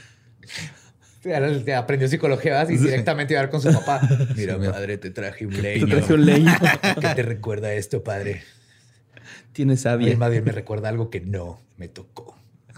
ya aprendió psicología ¿verdad? Y directamente iba a ver con su papá. Mira, Sí, padre, te traje un Te leño. traje un leño. ¿Qué te recuerda esto, padre? Tienes A mí sabia. más bien me recuerda algo que no me tocó.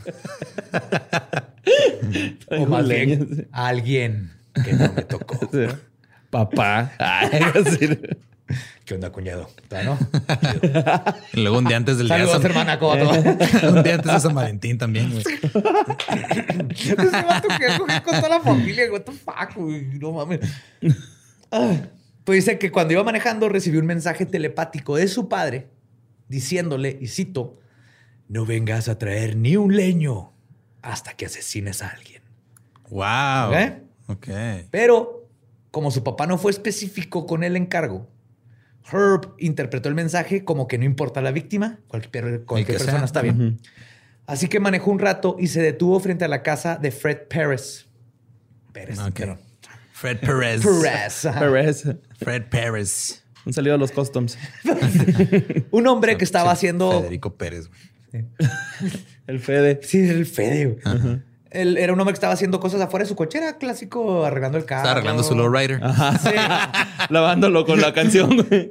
Traigo O más un leño, bien, sí. a alguien que no me tocó. Sí. Papá. Ay, así. ¿Qué onda, cuñado? ¿Está, no? Y luego un día antes del día de Saludos, San... hermana. ¿Cómo te un día antes de San Valentín también, güey. Ese vato que coger con toda la familia. What the fuck, güey. No mames. Ah, pues dice que cuando iba manejando recibió un mensaje telepático de su padre diciéndole, y cito, no vengas a traer ni un leño hasta que asesines a alguien. Wow. ¿Eh? Ok. Pero, como su papá no fue específico con el encargo, Herb interpretó el mensaje como que no importa la víctima, cualquier, cualquier que persona sea. está bien. Así que manejó un rato y se detuvo frente a la casa de Fred Perez. Pérez, Ok. perdón. Fred Perez. Perez. ajá. Perez. Fred Perez. Un saludo a los customs. Un hombre que estaba Sí, haciendo... Federico Pérez, güey. El Fede. Sí, el Fede, güey. Él era un hombre que estaba haciendo cosas afuera de su cochera, clásico, arreglando el carro. Estaba arreglando su lowrider. Ajá. Sí. Lavándolo con la canción, güey.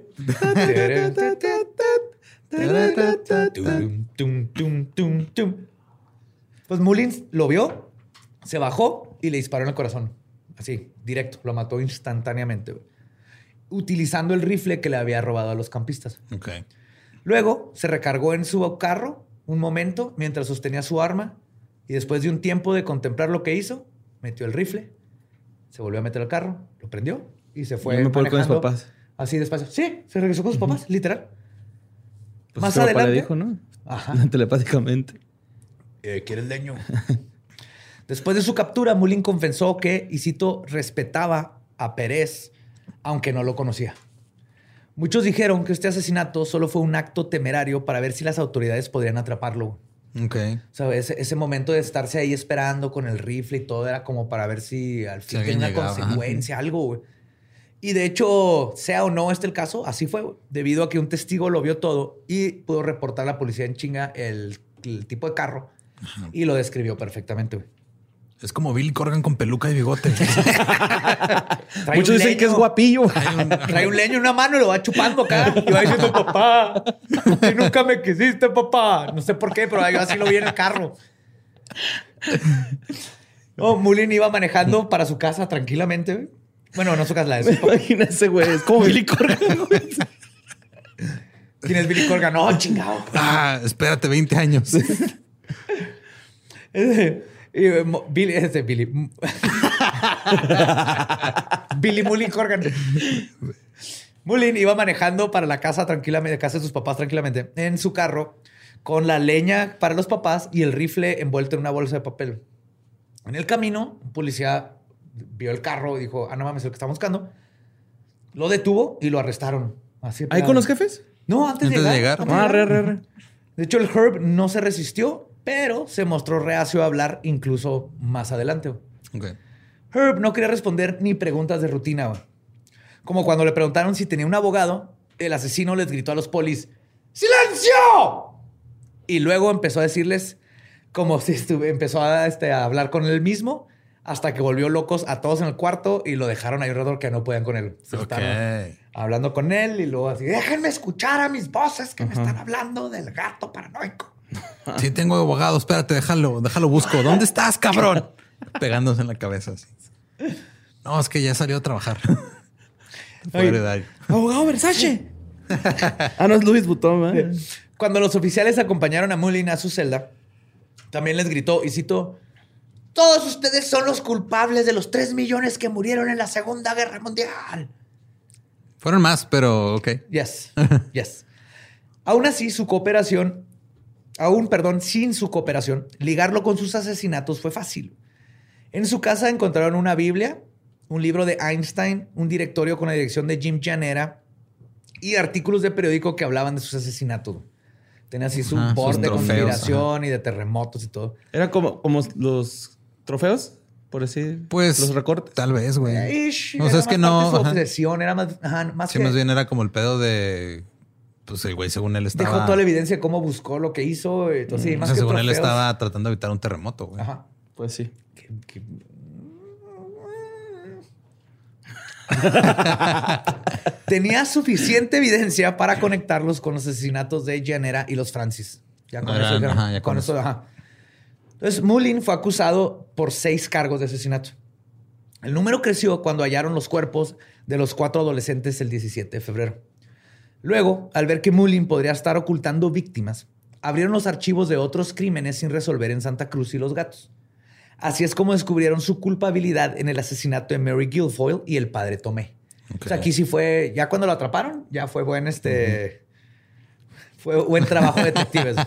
Tum, tum, tum, tum, tum. Pues Mullins lo vio, se bajó y le disparó en el corazón. Así, directo. Lo mató instantáneamente, güey, utilizando el rifle que le había robado a los campistas. Ok. Luego se recargó en su carro un momento mientras sostenía su arma y después de un tiempo de contemplar lo que hizo, metió el rifle, se volvió a meter al carro, lo prendió y se fue Yo me puedo ir con mis manejando papás. así despacio. Sí, se regresó con sus papás, literal. Pues Más su papá adelante... le dijo, ¿no? Ajá. Telepáticamente. Eh, ¿Quieres leño? Después de su captura, Mullin confesó que, y cito, respetaba a Pérez, aunque no lo conocía. Muchos dijeron que este asesinato solo fue un acto temerario para ver si las autoridades podrían atraparlo. Ok. O sea, ese, ese momento de estarse ahí esperando con el rifle y todo era como para ver si al fin Si tenía una alguien llegaba, consecuencia, algo, güey. Y de hecho, sea o no este el caso, así fue, güey, debido a que un testigo lo vio todo y pudo reportar a la policía en chinga el, el tipo de carro. Ajá. Y lo describió perfectamente, güey. Es como Billy Corgan con peluca y bigote. Muchos dicen leño, que es guapillo. Trae un, trae un leño en una mano y lo va chupando acá. Y va diciendo, papá, tú nunca me quisiste, papá. No sé por qué, pero yo así lo vi en el carro. Oh, Mullin iba manejando para su casa tranquilamente, güey. Bueno, no su casa, la de su papá. Imagínese, güey. Es como Billy Corgan, güey. ¿Quién es Billy Corgan? No, chingado. Ah, espérate veinte años. Y, uh, Billy, este Billy. Billy Mullin Corgan. Mullin iba manejando para la casa tranquilamente, casa de sus papás tranquilamente, en su carro, con la leña para los papás y el rifle envuelto en una bolsa de papel. En el camino, un policía vio el carro y dijo, ah, no mames, es lo que estamos buscando. Lo detuvo y lo arrestaron. Así, ¿Ahí con los jefes? No, antes, Antes de de llegar. llegar. Antes de Ah, re, llegar. re, re. De hecho, el Herb no se resistió, pero se mostró reacio a hablar incluso más adelante. Okay. Herb no quería responder ni preguntas de rutina. Güey. Como cuando le preguntaron si tenía un abogado, el asesino les gritó a los polis, ¡silencio! Y luego empezó a decirles como si estuve, empezó a, este, a hablar con él mismo hasta que volvió locos a todos en el cuarto y lo dejaron ahí alrededor que no podían con él. Se Ok. estaban hablando con él y luego así, déjenme escuchar a mis voces que Ajá. me están hablando del gato paranoico. Sí, tengo abogado. Espérate, déjalo, déjalo busco. ¿Dónde estás, cabrón? Pegándose en la cabeza así. No, es que ya salió a trabajar. Ay. Pobre Dario. Abogado Versace. Ah, no es Luis Butón, ¿eh? Cuando los oficiales acompañaron a Mullin a su celda, también les gritó, y cito, todos ustedes son los culpables de los tres millones que murieron en la Segunda Guerra Mundial. Fueron más, pero ok. Yes, yes. Aún así, su cooperación, aún, perdón, sin su cooperación, ligarlo con sus asesinatos fue fácil. En su casa encontraron una Biblia, un libro de Einstein, un directorio con la dirección de Jim Llanera y artículos de periódico que hablaban de sus asesinatos. Tenía así su Ajá, board sus de trofeos, conspiración y de terremotos y todo. Era como, como los trofeos, por decir. Pues Los recortes. tal vez, güey. Ish, No sé, era es que más parte no. de su ajá. obsesión, era más, ajá, más Sí, que más bien era como el pedo de. Pues el güey, según él estaba. dejó toda la evidencia de cómo buscó lo que hizo. Entonces, sí, o más sea, que según él trofeos. estaba tratando de evitar un terremoto, güey. Ajá. Pues sí. Que- que- Tenía suficiente evidencia para conectarlos con los asesinatos de Llanera y los Francis. Ya con Eran- eso. dijeron, ajá, ya con con eso, eso. ajá. Entonces, Mullin fue acusado por seis cargos de asesinato. El número creció cuando hallaron los cuerpos de los cuatro adolescentes el diecisiete de febrero. Luego, al ver que Mullin podría estar ocultando víctimas, abrieron los archivos de otros crímenes sin resolver en Santa Cruz y Los Gatos. Así es como descubrieron su culpabilidad en el asesinato de Mary Guilfoyle y el padre Tomé. Ok. O sea, aquí sí fue, ya cuando lo atraparon, ya fue buen este. Fue buen trabajo de detectives.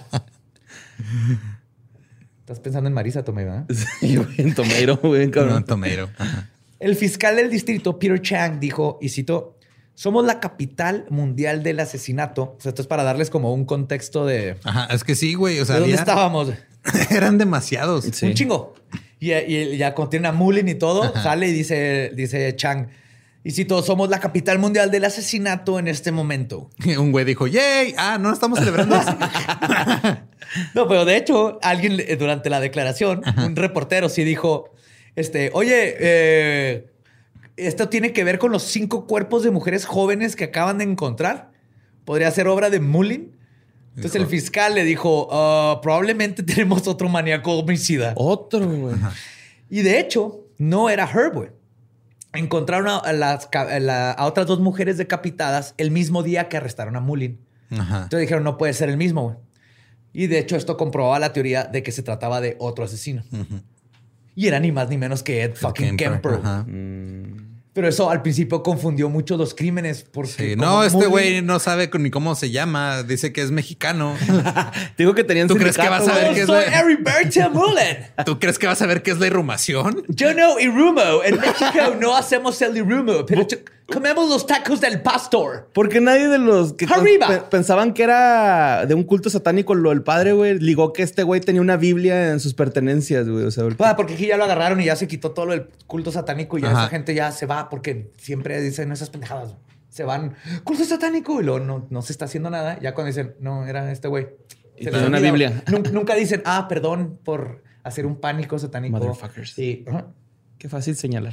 Estás pensando en Marisa Tomei, ¿verdad? Sí, güey, en Tomeiro, güey, No, cabrón. Tomeiro. Ajá. El fiscal del distrito, Peter Chang, dijo, y cito, somos la capital mundial del asesinato. O sea, esto es para darles como un contexto de, Ajá, es que sí, güey. O sea, de dónde había- estábamos. eran demasiados. Sí. Un chingo. Y, y ya cuando tienen a Mullin y todo, Ajá. sale y dice, dice Chang, Y si todos somos la capital mundial del asesinato en este momento. Un güey dijo, ¡yay! Ah, no estamos celebrando eso. No, pero de hecho, alguien durante la declaración, Ajá. un reportero sí dijo, este, oye, eh, esto tiene que ver con los cinco cuerpos de mujeres jóvenes que acaban de encontrar. ¿Podría ser obra de Mullin? Entonces dijo, el fiscal le dijo, uh, probablemente tenemos otro maníaco homicida. Otro, güey. Y de hecho, no era Herb, güey. Encontraron a, las, a, la, a otras dos mujeres decapitadas el mismo día que arrestaron a Mullin. Ajá. Entonces dijeron, no puede ser el mismo, güey. Y de hecho, esto comprobaba la teoría de que se trataba de otro asesino. Uh-huh. Y era ni más ni menos que Ed fucking Kemper. Kemper. Mm. Pero eso al principio confundió mucho los crímenes. Porque sí, no, este güey no sabe ni cómo se llama. Dice que es mexicano. Digo que tenían ¿Tú crees que vas a ver qué es la... Heriberto Mullin. ¿Tú crees que vas a ver qué es la irrumación? Yo no irrumo. En México no hacemos el irrumo, pero comemos los tacos del pastor. Porque nadie de los que pe pensaban que era de un culto satánico lo del padre, güey, ligó que este güey tenía una Biblia en sus pertenencias, güey. O sea, ah, porque aquí ya lo agarraron y ya se quitó todo lo del culto satánico y ya Ajá. esa gente ya se va porque siempre dicen esas pendejadas. Se van, culto satánico, y luego no, no se está haciendo nada. Ya cuando dicen, no, era este güey. Se tiene una Biblia. Nunca, nunca dicen, ah, perdón por hacer un pánico satánico. Motherfuckers. Sí. Uh-huh. Qué fácil señalar.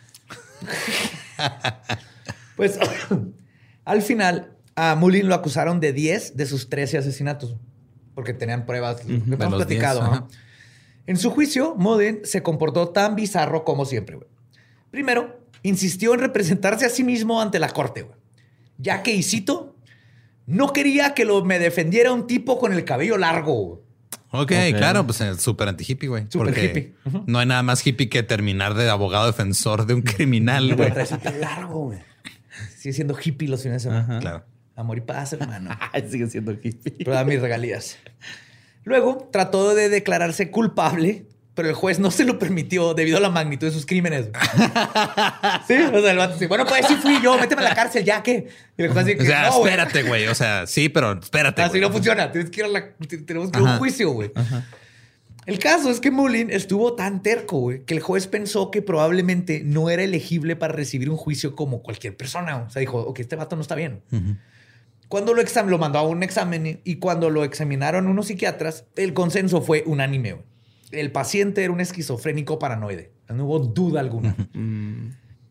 Pues al final a Mullin lo acusaron de diez de sus trece asesinatos porque tenían pruebas uh-huh. que hemos platicado. diez, ¿no? En su juicio, Mullin se comportó tan bizarro como siempre. Güey. Primero, insistió en representarse a sí mismo ante la corte, güey, ya que, y cito, no quería que lo, me defendiera un tipo con el cabello largo. Güey. Okay, ok, claro, pues es súper anti-hippie, güey. Súper hippie. Uh-huh. No hay nada más hippie que terminar de abogado defensor de un criminal, güey. Traes el largo, güey. Sigue siendo hippie los fines de semana. Claro. Amor y paz, hermano. Sigue siendo hippie. Pero da mis regalías. Luego trató de declararse culpable, pero el juez no se lo permitió debido a la magnitud de sus crímenes. Sí, o sea, el vato dice, bueno, pues sí fui yo, méteme a la cárcel, ya que. Y el juez dice, o sea, no, espérate, güey. O sea, sí, pero espérate. Así no funciona. Tienes que ir a la, tenemos que ir a un juicio, güey. El caso es que Mullin estuvo tan terco, güey, que el juez pensó que probablemente no era elegible para recibir un juicio como cualquier persona. O sea, dijo, ok, este vato no está bien. Uh-huh. Cuando lo, exam lo mandó a un examen y cuando lo examinaron unos psiquiatras, el consenso fue unánime, güey. El paciente era un esquizofrénico paranoide. No hubo duda alguna. Uh-huh. mm.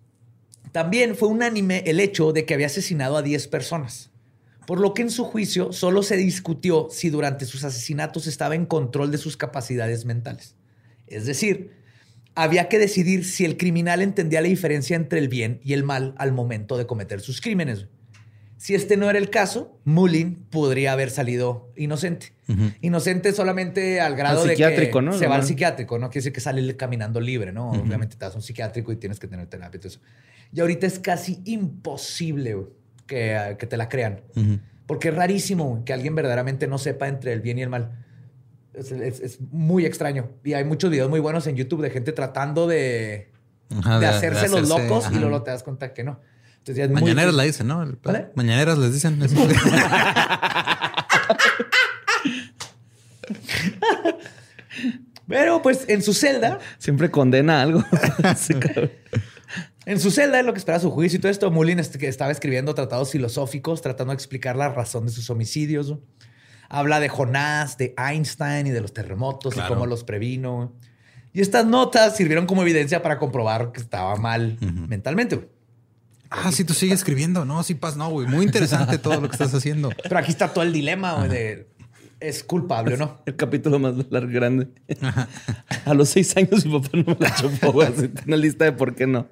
También fue unánime el hecho de que había asesinado a diez personas. Por lo que en su juicio solo se discutió si durante sus asesinatos estaba en control de sus capacidades mentales. Es decir, había que decidir si el criminal entendía la diferencia entre el bien y el mal al momento de cometer sus crímenes. Si este no era el caso, Mullin podría haber salido inocente. Uh-huh. Inocente solamente al grado de que ¿no? se va no. al psiquiátrico. No quiere decir que sale caminando libre, ¿no? Uh-huh. Obviamente te vas a un psiquiátrico y tienes que tener terapia y todo eso. Y ahorita es casi imposible, güey, que, que te la crean. Uh-huh. Porque es rarísimo, güey, que alguien verdaderamente no sepa entre el bien y el mal. Es, es, es muy extraño. Y hay muchos videos muy buenos en YouTube de gente tratando de, ajá, de, de hacerse, de los hacerse, locos ajá. y luego te das cuenta que no. Entonces ya es Mañaneras muy... la dicen, ¿no? El... ¿Vale? Mañaneras les dicen. Pero pues en su celda... Siempre condena algo. Sí, en su celda, en lo que espera su juicio y todo esto, Mullin estaba escribiendo tratados filosóficos, tratando de explicar la razón de sus homicidios. Habla de Jonás, de Einstein y de los terremotos, claro, y cómo los previno. Y estas notas sirvieron como evidencia para comprobar que estaba mal uh-huh. mentalmente. Ah, sí, tú sigues escribiendo. No, sí, Paz, no, güey. Muy interesante todo lo que estás haciendo. Pero aquí está todo el dilema, güey, de ¿es culpable o no? El capítulo más largo, grande. Ajá. A los seis años mi papá no me la chupó, güey. Así, una lista de por qué no.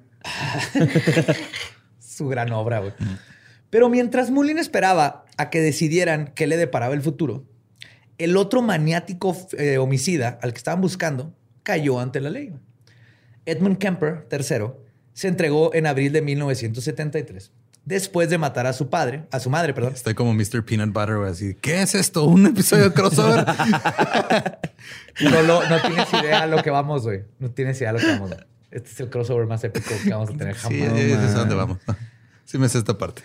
Su gran obra, güey. Uh-huh. Pero mientras Mullin esperaba a que decidieran qué le deparaba el futuro, el otro maniático eh, homicida al que estaban buscando cayó ante la ley. Edmund Kemper tercero se entregó en abril de mil novecientos setenta y tres, después de matar a su padre, a su madre, perdón. Estoy como mister Peanut Butter, así. ¿Qué es esto? ¿Un episodio de crossover? no, lo, no tienes idea de lo que vamos, güey. No tienes idea de lo que vamos. Este es el crossover más épico que vamos a tener jamás. Sí, es a dónde vamos. Sí me sé esta parte.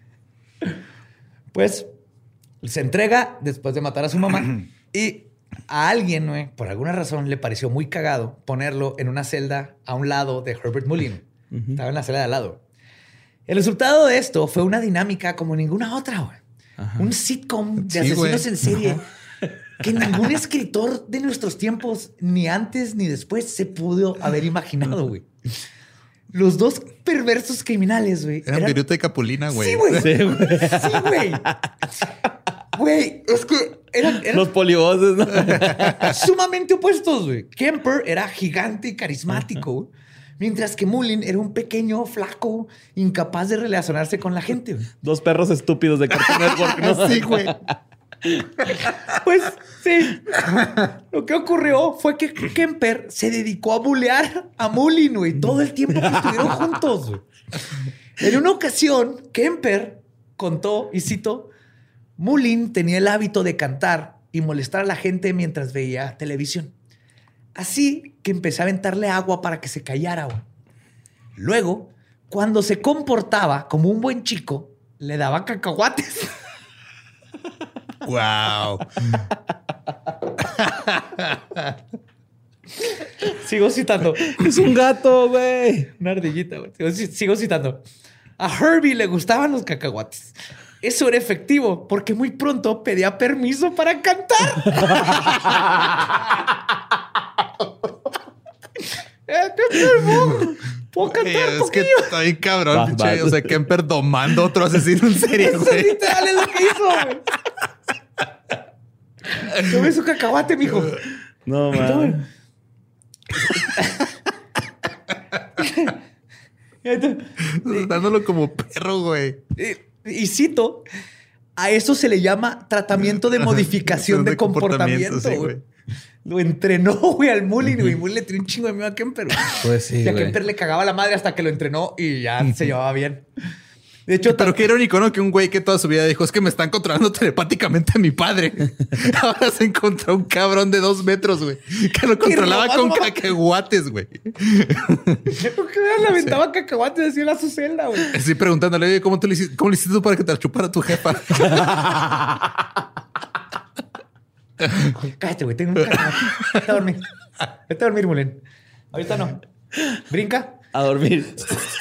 Pues se entrega después de matar a su mamá y a alguien, güey, por alguna razón, le pareció muy cagado ponerlo en una celda a un lado de Herbert Mullin. Uh-huh. Estaba en la celda de al lado. El resultado de esto fue una dinámica como ninguna otra, güey. Un sitcom de Sí, asesinos güey. en serie que ningún escritor de nuestros tiempos, ni antes ni después, se pudo haber imaginado, güey. Los dos perversos criminales, güey. Eran Viruta y Capulina, güey. Sí, güey. Sí, güey. Sí, güey. Güey, es que eran, eran Los polivoces, ¿no? sumamente opuestos, güey. Kemper era gigante y carismático, güey, mientras que Mullin era un pequeño, flaco, incapaz de relacionarse con la gente, güey. Dos perros estúpidos de Cartoon Network, ¿no? Sí, güey. Pues sí. Lo que ocurrió fue que Kemper se dedicó a bulear a Mullin, güey, todo el tiempo que estuvieron juntos, güey. En una ocasión, Kemper contó, y cito, Mullin tenía el hábito de cantar y molestar a la gente mientras veía televisión. Así que empecé a aventarle agua para que se callara, güey. Luego, cuando se comportaba como un buen chico, le daba cacahuates. Wow. Sigo citando. Es un gato, güey. Una ardillita, güey. Sigo, sigo citando. A Herbie le gustaban los cacahuates. Eso era efectivo porque muy pronto pedía permiso para cantar. Eh, ¿qué tal, ¿Puedo cantar Güey, un es que poquillo? está bien cabrón, Va, pinche. va. O sea, Kemper domando a otro asesino en serie, Eso güey. literal es lo que hizo, güey. Tome su cacahuate, mijo. No, man. Dándolo como perro, güey. Y, y cito, a eso se le llama tratamiento de modificación de, De comportamiento, comportamiento, sí, güey. güey. Lo entrenó, güey, al Mullin, güey. Mullin le tiró un chingo de miedo a Kemper, güey. Pues sí, Y a güey. Kemper le cagaba la madre hasta que lo entrenó y ya se llevaba bien. De hecho, Pero qué irónico, ¿no? Que un güey que toda su vida dijo, es que me están controlando telepáticamente a mi padre. Ahora se encontró un cabrón de dos metros, güey. Que lo controlaba con robando. cacahuates, güey. ¿por qué le aventaba cacahuates así en la su celda, güey? Estoy preguntándole, oye, ¿cómo, te lo hiciste, ¿cómo le hiciste tú para que te la chupara tu jefa? Cállate, güey, tengo un cacahuate. Vete a dormir. Vete a dormir, Mullin. Ahorita no. Brinca. A dormir.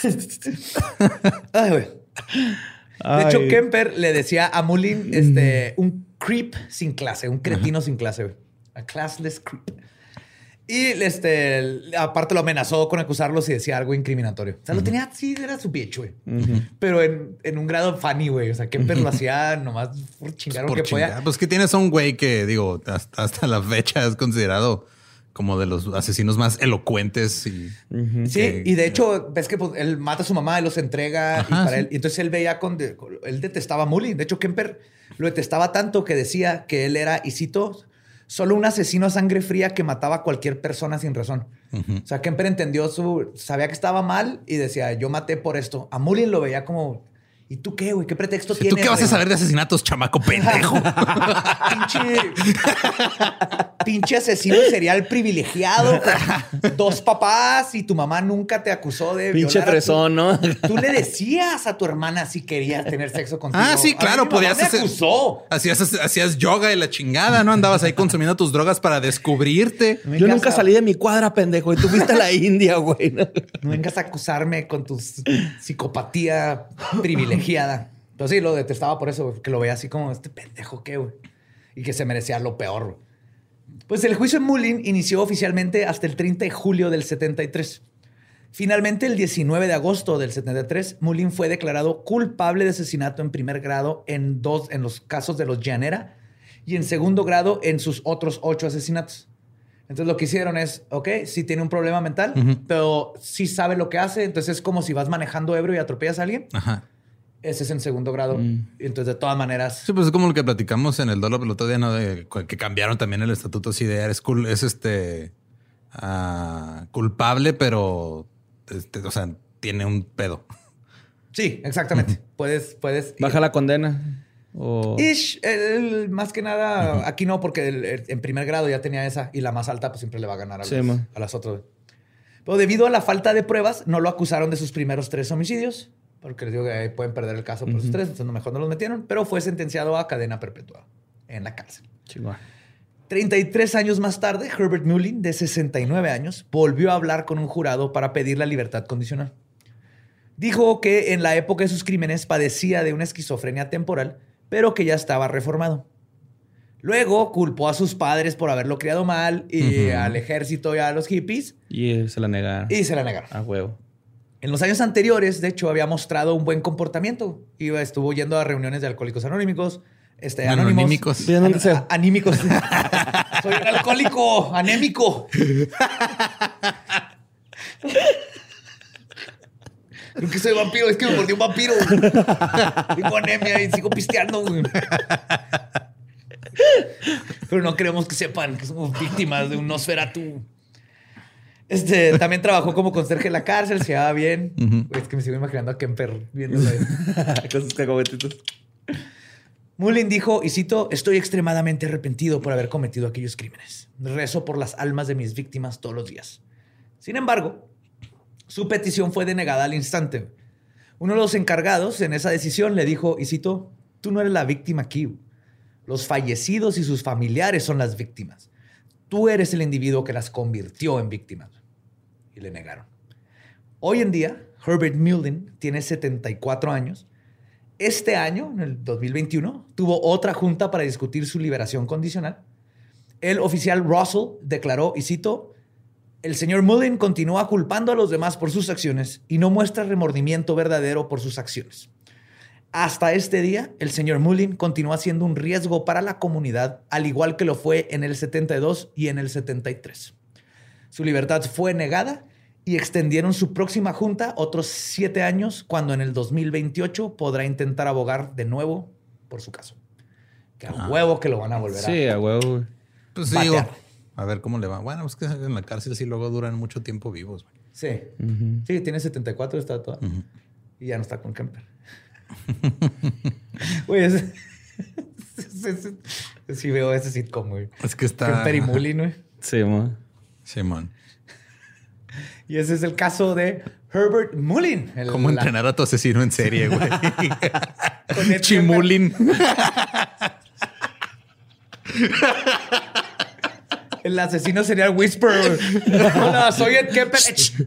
Ay, güey. De hecho, Kemper le decía a Mullin este, un creep sin clase, un cretino sin clase, güey. A classless creep. Y este, aparte lo amenazó con acusarlo si decía algo incriminatorio. O sea, lo tenía así, era su bitch, güey. Pero en, en un grado funny, güey. O sea, Kemper lo hacía nomás por chingar Por lo que chingar. podía. Pues que tienes a un güey que, digo, hasta, hasta la fecha es considerado como de los asesinos más elocuentes. Y, Sí, que- y de hecho, ves que pues, él mata a su mamá y los entrega. Ajá, y, para sí. él, y entonces él veía con, de- con- Él detestaba a Mullin. De hecho, Kemper lo detestaba tanto que decía que él era, y cito, solo un asesino a sangre fría que mataba a cualquier persona sin razón. Ujú. O sea, Kemper entendió su... Sabía que estaba mal y decía, yo maté por esto. A Mullin lo veía como... ¿Y tú qué, güey? ¿Qué pretexto ¿Y tienes? tú qué vas a güey? saber de asesinatos, chamaco pendejo? Pinche... Pinche asesino serial privilegiado. Con dos papás y tu mamá nunca te acusó de Pinche violar a tu- fresón, ¿no? Tú le decías a tu hermana si querías tener sexo contigo. Ah, sí, A mí claro, mi mamá podías me hacer- acusó. Hacías, hacías yoga y la chingada, ¿no? Andabas ahí consumiendo tus drogas para descubrirte. No Yo vengas nunca a- salí de mi cuadra, pendejo. Y tú fuiste a la India, güey. ¿no? No vengas a acusarme con tu psicopatía privilegiada. Pero sí, lo detestaba por eso, güey, que lo veía así como este pendejo qué, güey. Y que se merecía lo peor, güey. Pues el juicio en Mullin inició oficialmente hasta el treinta de julio del setenta y tres. Finalmente, el diecinueve de agosto del setenta y tres, Mullin fue declarado culpable de asesinato en primer grado en, dos, en los casos de los Llanera y en segundo grado en sus otros ocho asesinatos. Entonces lo que hicieron es, ok, sí tiene un problema mental, Ujú. pero sí sabe lo que hace. Entonces es como si vas manejando ebrio y atropellas a alguien. Ajá. Ese es en segundo grado. Mm. Entonces, de todas maneras... Sí, pues es como lo que platicamos en el Dolo el otro día, ¿no? De que cambiaron también el estatuto así de eres cool, es este ah, culpable, pero este, o sea, tiene un pedo. Sí, exactamente. Puedes, puedes... Baja la condena. O... Ish, el- más que nada, aquí no, porque el- el- en primer grado ya tenía esa y la más alta pues siempre le va a ganar a, Sí, los- man. a las otras. Pero debido a la falta de pruebas, no lo acusaron de sus primeros tres homicidios, porque les digo que ahí pueden perder el caso por esos tres, entonces mejor no los metieron, pero fue sentenciado a cadena perpetua en la cárcel. Chihuahua. treinta y tres años más tarde, Herbert Mullin, de sesenta y nueve años, volvió a hablar con un jurado para pedir la libertad condicional. Dijo que en la época de sus crímenes padecía de una esquizofrenia temporal, pero que ya estaba reformado. Luego culpó a sus padres por haberlo criado mal y uh-huh. al ejército y a los hippies. Y se la negaron. Y se la negaron. A huevo. En los años anteriores, de hecho, había mostrado un buen comportamiento. Iba, estuvo yendo a reuniones de alcohólicos anónimos. Este, bueno, anónimos. anímicos. ¿De dónde sea? Anímicos. Soy un alcohólico anémico. Creo que soy vampiro. Es que me mordió un vampiro. Tengo anemia y sigo pisteando. Güey. Pero no queremos que sepan que somos víctimas de un Nosferatu. Este, también trabajó como conserje en la cárcel, se llevaba bien. Uh-huh. Es que me sigo imaginando a Kemper viéndolo con sus cacahuetitos. Mullin dijo, y cito, estoy extremadamente arrepentido por haber cometido aquellos crímenes. Rezo por las almas de mis víctimas todos los días. Sin embargo, su petición fue denegada al instante. Uno de los encargados en esa decisión le dijo, y cito, tú no eres la víctima aquí. Los fallecidos y sus familiares son las víctimas. Tú eres el individuo que las convirtió en víctimas. Y le negaron. Hoy en día, Herbert Mullin tiene setenta y cuatro años. Este año, en el dos mil veintiuno, tuvo otra junta para discutir su liberación condicional. El oficial Russell declaró, y cito, el señor Mullin continúa culpando a los demás por sus acciones y no muestra remordimiento verdadero por sus acciones. Hasta este día, el señor Mullin continúa siendo un riesgo para la comunidad, al igual que lo fue en el setenta y dos y en el setenta y tres. Su libertad fue negada y extendieron su próxima junta otros siete años, cuando en el dos mil veintiocho podrá intentar abogar de nuevo por su caso. Que a ah. huevo que lo van a volver sí, a... Sí, a huevo. Pues sí, digo, a ver cómo le va. Bueno, es que en la cárcel sí luego duran mucho tiempo vivos. Güey. Sí. Uh-huh. Sí, tiene setenta y cuatro, está toda. Uh-huh. Y ya no está con Kemper. Güey, ese, ese, ese, ese, sí veo ese sitcom, güey. Es que está... Kemper y Mullin, güey. Sí, man. Simón. Y ese es el caso de Herbert Mullin. El, ¿Cómo la... entrenar a tu asesino en serie, güey? Chimulin. El asesino sería el Whisper. Hola, soy Ed Kemper.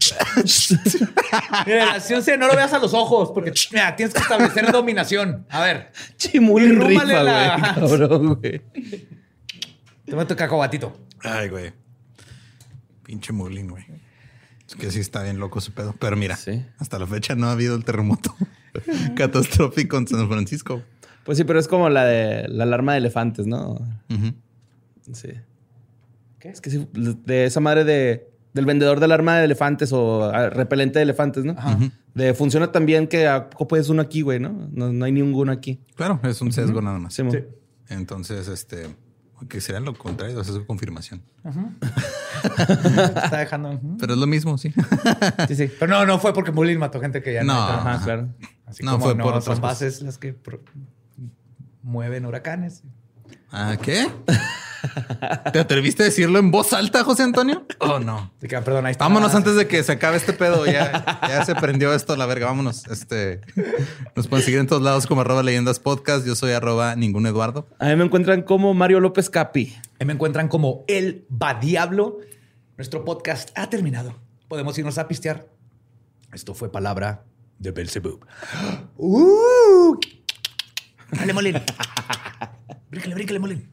Mira, el asesino sería, no lo veas a los ojos, porque mira, tienes que establecer dominación. A ver. Chimulin rifa, güey. La... Cabrón, güey. Toma tu cacahuatito. Ay, güey. Pinche Mullin, güey. Es que sí está bien loco su pedo. Pero mira, sí. Hasta la fecha no ha habido el terremoto catastrófico en San Francisco. Pues sí, pero es como la de la alarma de elefantes, ¿no? Uh-huh. Sí. ¿Qué? Es que sí, de esa madre de, del vendedor de alarma de elefantes o repelente de elefantes, ¿no? Ajá. Uh-huh. De funciona tan bien que a poco puedes uno aquí, güey, ¿no? ¿no? No hay ninguno aquí. Claro, es un sesgo uh-huh. nada más. Sí, sí. Entonces, este... que sería lo contrario, es su confirmación. Uh-huh. Está dejando. Uh-huh. Pero es lo mismo, sí. Sí, sí. Pero no, no fue porque Mullin mató gente que ya no. No, ajá, ajá. Claro. Así no como fue no, por son otras bases cosas. las que pro- mueven huracanes. ¿Ah, qué? ¿Te atreviste a decirlo en voz alta, José Antonio? Oh, no. Que, perdón, ahí está. Vámonos antes de que se acabe este pedo. Ya, ya se prendió esto a la verga. Vámonos. Este, nos pueden seguir en todos lados como arroba leyendas podcast. Yo soy arroba ningún Eduardo. A mí me encuentran como Mario López Capi. A mí me encuentran como El Badiablo. Nuestro podcast ha terminado. Podemos irnos a pistear. Esto fue palabra de Belzebub. ¡Uh! Dale, Mullin. Brícale, brícale, Mullin.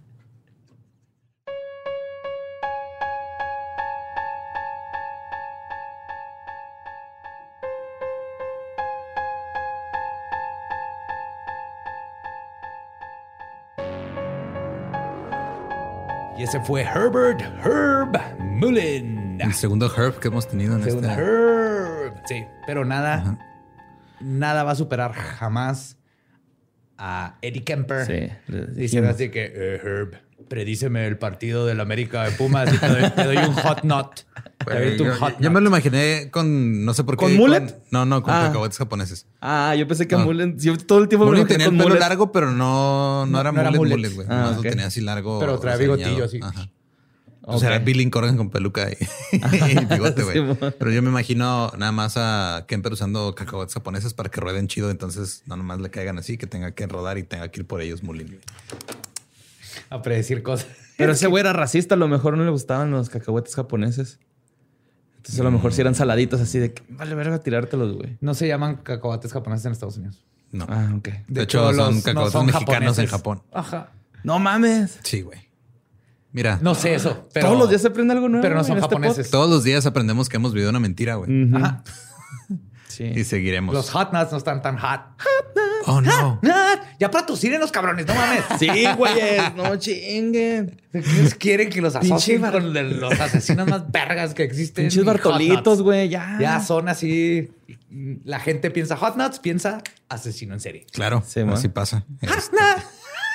Y ese fue Herbert Herb Mullin. El segundo Herb que hemos tenido en el segundo este... Herb. Sí, pero nada, ajá. nada va a superar jamás a Eddie Kemper. Sí. Diciendo así que, eh, Herb, predíceme el partido del América de Pumas y te doy, te doy un hot nut. Wey, yo, hot yo me lo imaginé con, no sé por qué. ¿Con mullet? Con, no, no, con ah. cacahuetes japoneses. Ah, yo pensé que no. mullet. Yo todo el tiempo Mullet me tenía el con pelo mullet. largo, pero no, no, no era no mullet, mullet, mullet, güey. Ah, Nomás okay. lo tenía así largo. Pero traía bigotillo así. Ajá. Okay. O sea, era Billy Corgan con peluca y, y bigote, güey. Sí, pero yo me imagino nada más a Kemper usando cacahuetes japoneses para que rueden chido. Entonces, no nomás le caigan así, que tenga que rodar y tenga que ir por ellos Mullin. A predecir cosas. Pero ese güey era racista. A lo mejor no le gustaban los cacahuetes japoneses. Entonces a lo mejor si eran saladitos así de que vale verga tirártelos, güey. No se llaman cacahuates japoneses en Estados Unidos. No. Ah, ok. De, de hecho, hecho, son cacahuates no son mexicanos japoneses. En Japón. Ajá. No mames. Sí, güey. Mira. No sé eso. Pero, todos los días se aprende algo nuevo. Pero no son japoneses. Este Todos los días aprendemos que hemos vivido una mentira, güey. Uh-huh. Ajá. Sí. Y seguiremos. Los hot nuts no están tan hot. Hot nuts. Oh, no. Nut. Ya patrocinen los cabrones, no mames. Sí, güeyes. No chinguen. Quieren que los asocien bar... con los asesinos más vergas que existen. Pinches Bartolitos, güey. Ya. Ya son así. La gente piensa hot nuts, piensa asesino en serie. Claro. Sí, así pasa. Hot este. nuts.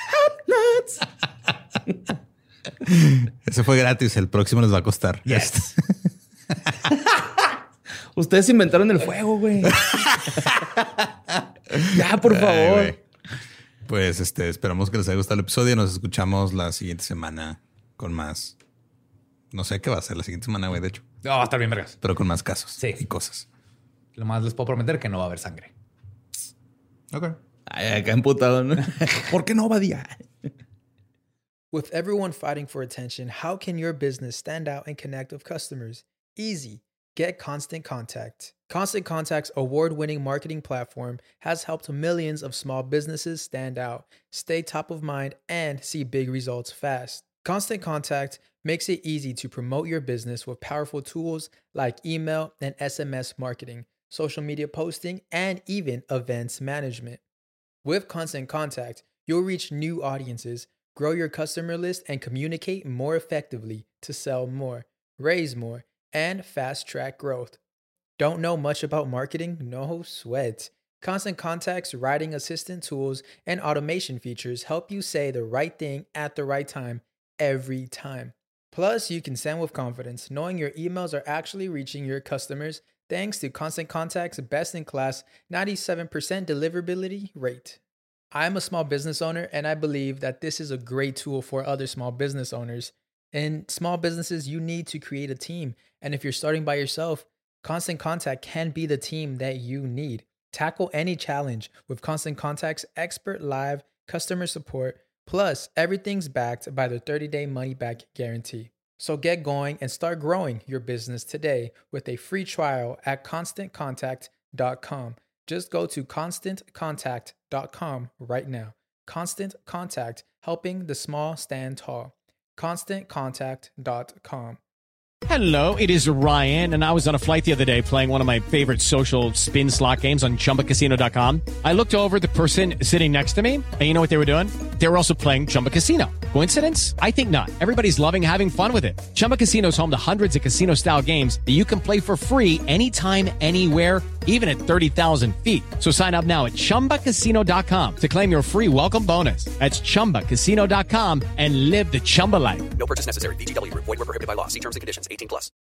Hot nuts. Ese fue gratis. El próximo les va a costar. Yes. Ustedes inventaron el fuego, güey. Ya, por favor. Ay, pues este, esperamos que les haya gustado el episodio. Nos escuchamos la siguiente semana con más. No sé qué va a ser la siguiente semana, güey, de hecho. No, va a estar bien, vergas. Pero con más casos sí. y cosas. Lo más les puedo prometer que no va a haber sangre. Ok. Ay, acá emputado, ¿no? ¿Por qué no va a día? With everyone fighting for attention, how can your business stand out and connect with customers? Easy. Get Constant Contact. Constant Contact's award-winning marketing platform has helped millions of small businesses stand out, stay top of mind, and see big results fast. Constant Contact makes it easy to promote your business with powerful tools like email and S M S marketing, social media posting, and even events management. With Constant Contact, you'll reach new audiences, grow your customer list, and communicate more effectively to sell more, raise more, and fast-track growth. Don't know much about marketing? No sweat. Constant Contact's writing assistant tools and automation features help you say the right thing at the right time every time. Plus, you can send with confidence, knowing your emails are actually reaching your customers thanks to Constant Contact's best-in-class ninety-seven percent deliverability rate. I'm a small business owner, and I believe that this is a great tool for other small business owners. In small businesses, you need to create a team. And if you're starting by yourself, Constant Contact can be the team that you need. Tackle any challenge with Constant Contact's expert live customer support. Plus, everything's backed by the thirty-day money-back guarantee. So get going and start growing your business today with a free trial at constant contact dot com. Just go to constant contact dot com right now. Constant Contact, helping the small stand tall. constant contact dot com. Hello, it is Ryan, and I was on a flight the other day playing one of my favorite social spin slot games on chumba casino dot com. I looked over at the person sitting next to me, and you know what they were doing? They were also playing Chumba Casino. Coincidence? I think not. Everybody's loving having fun with it. Chumba Casino is home to hundreds of casino-style games that you can play for free anytime, anywhere, even at thirty thousand feet. So sign up now at chumba casino dot com to claim your free welcome bonus. That's chumba casino dot com and live the Chumba life. No purchase necessary. V G W. Void where prohibited by law. See terms and conditions. eighteen plus.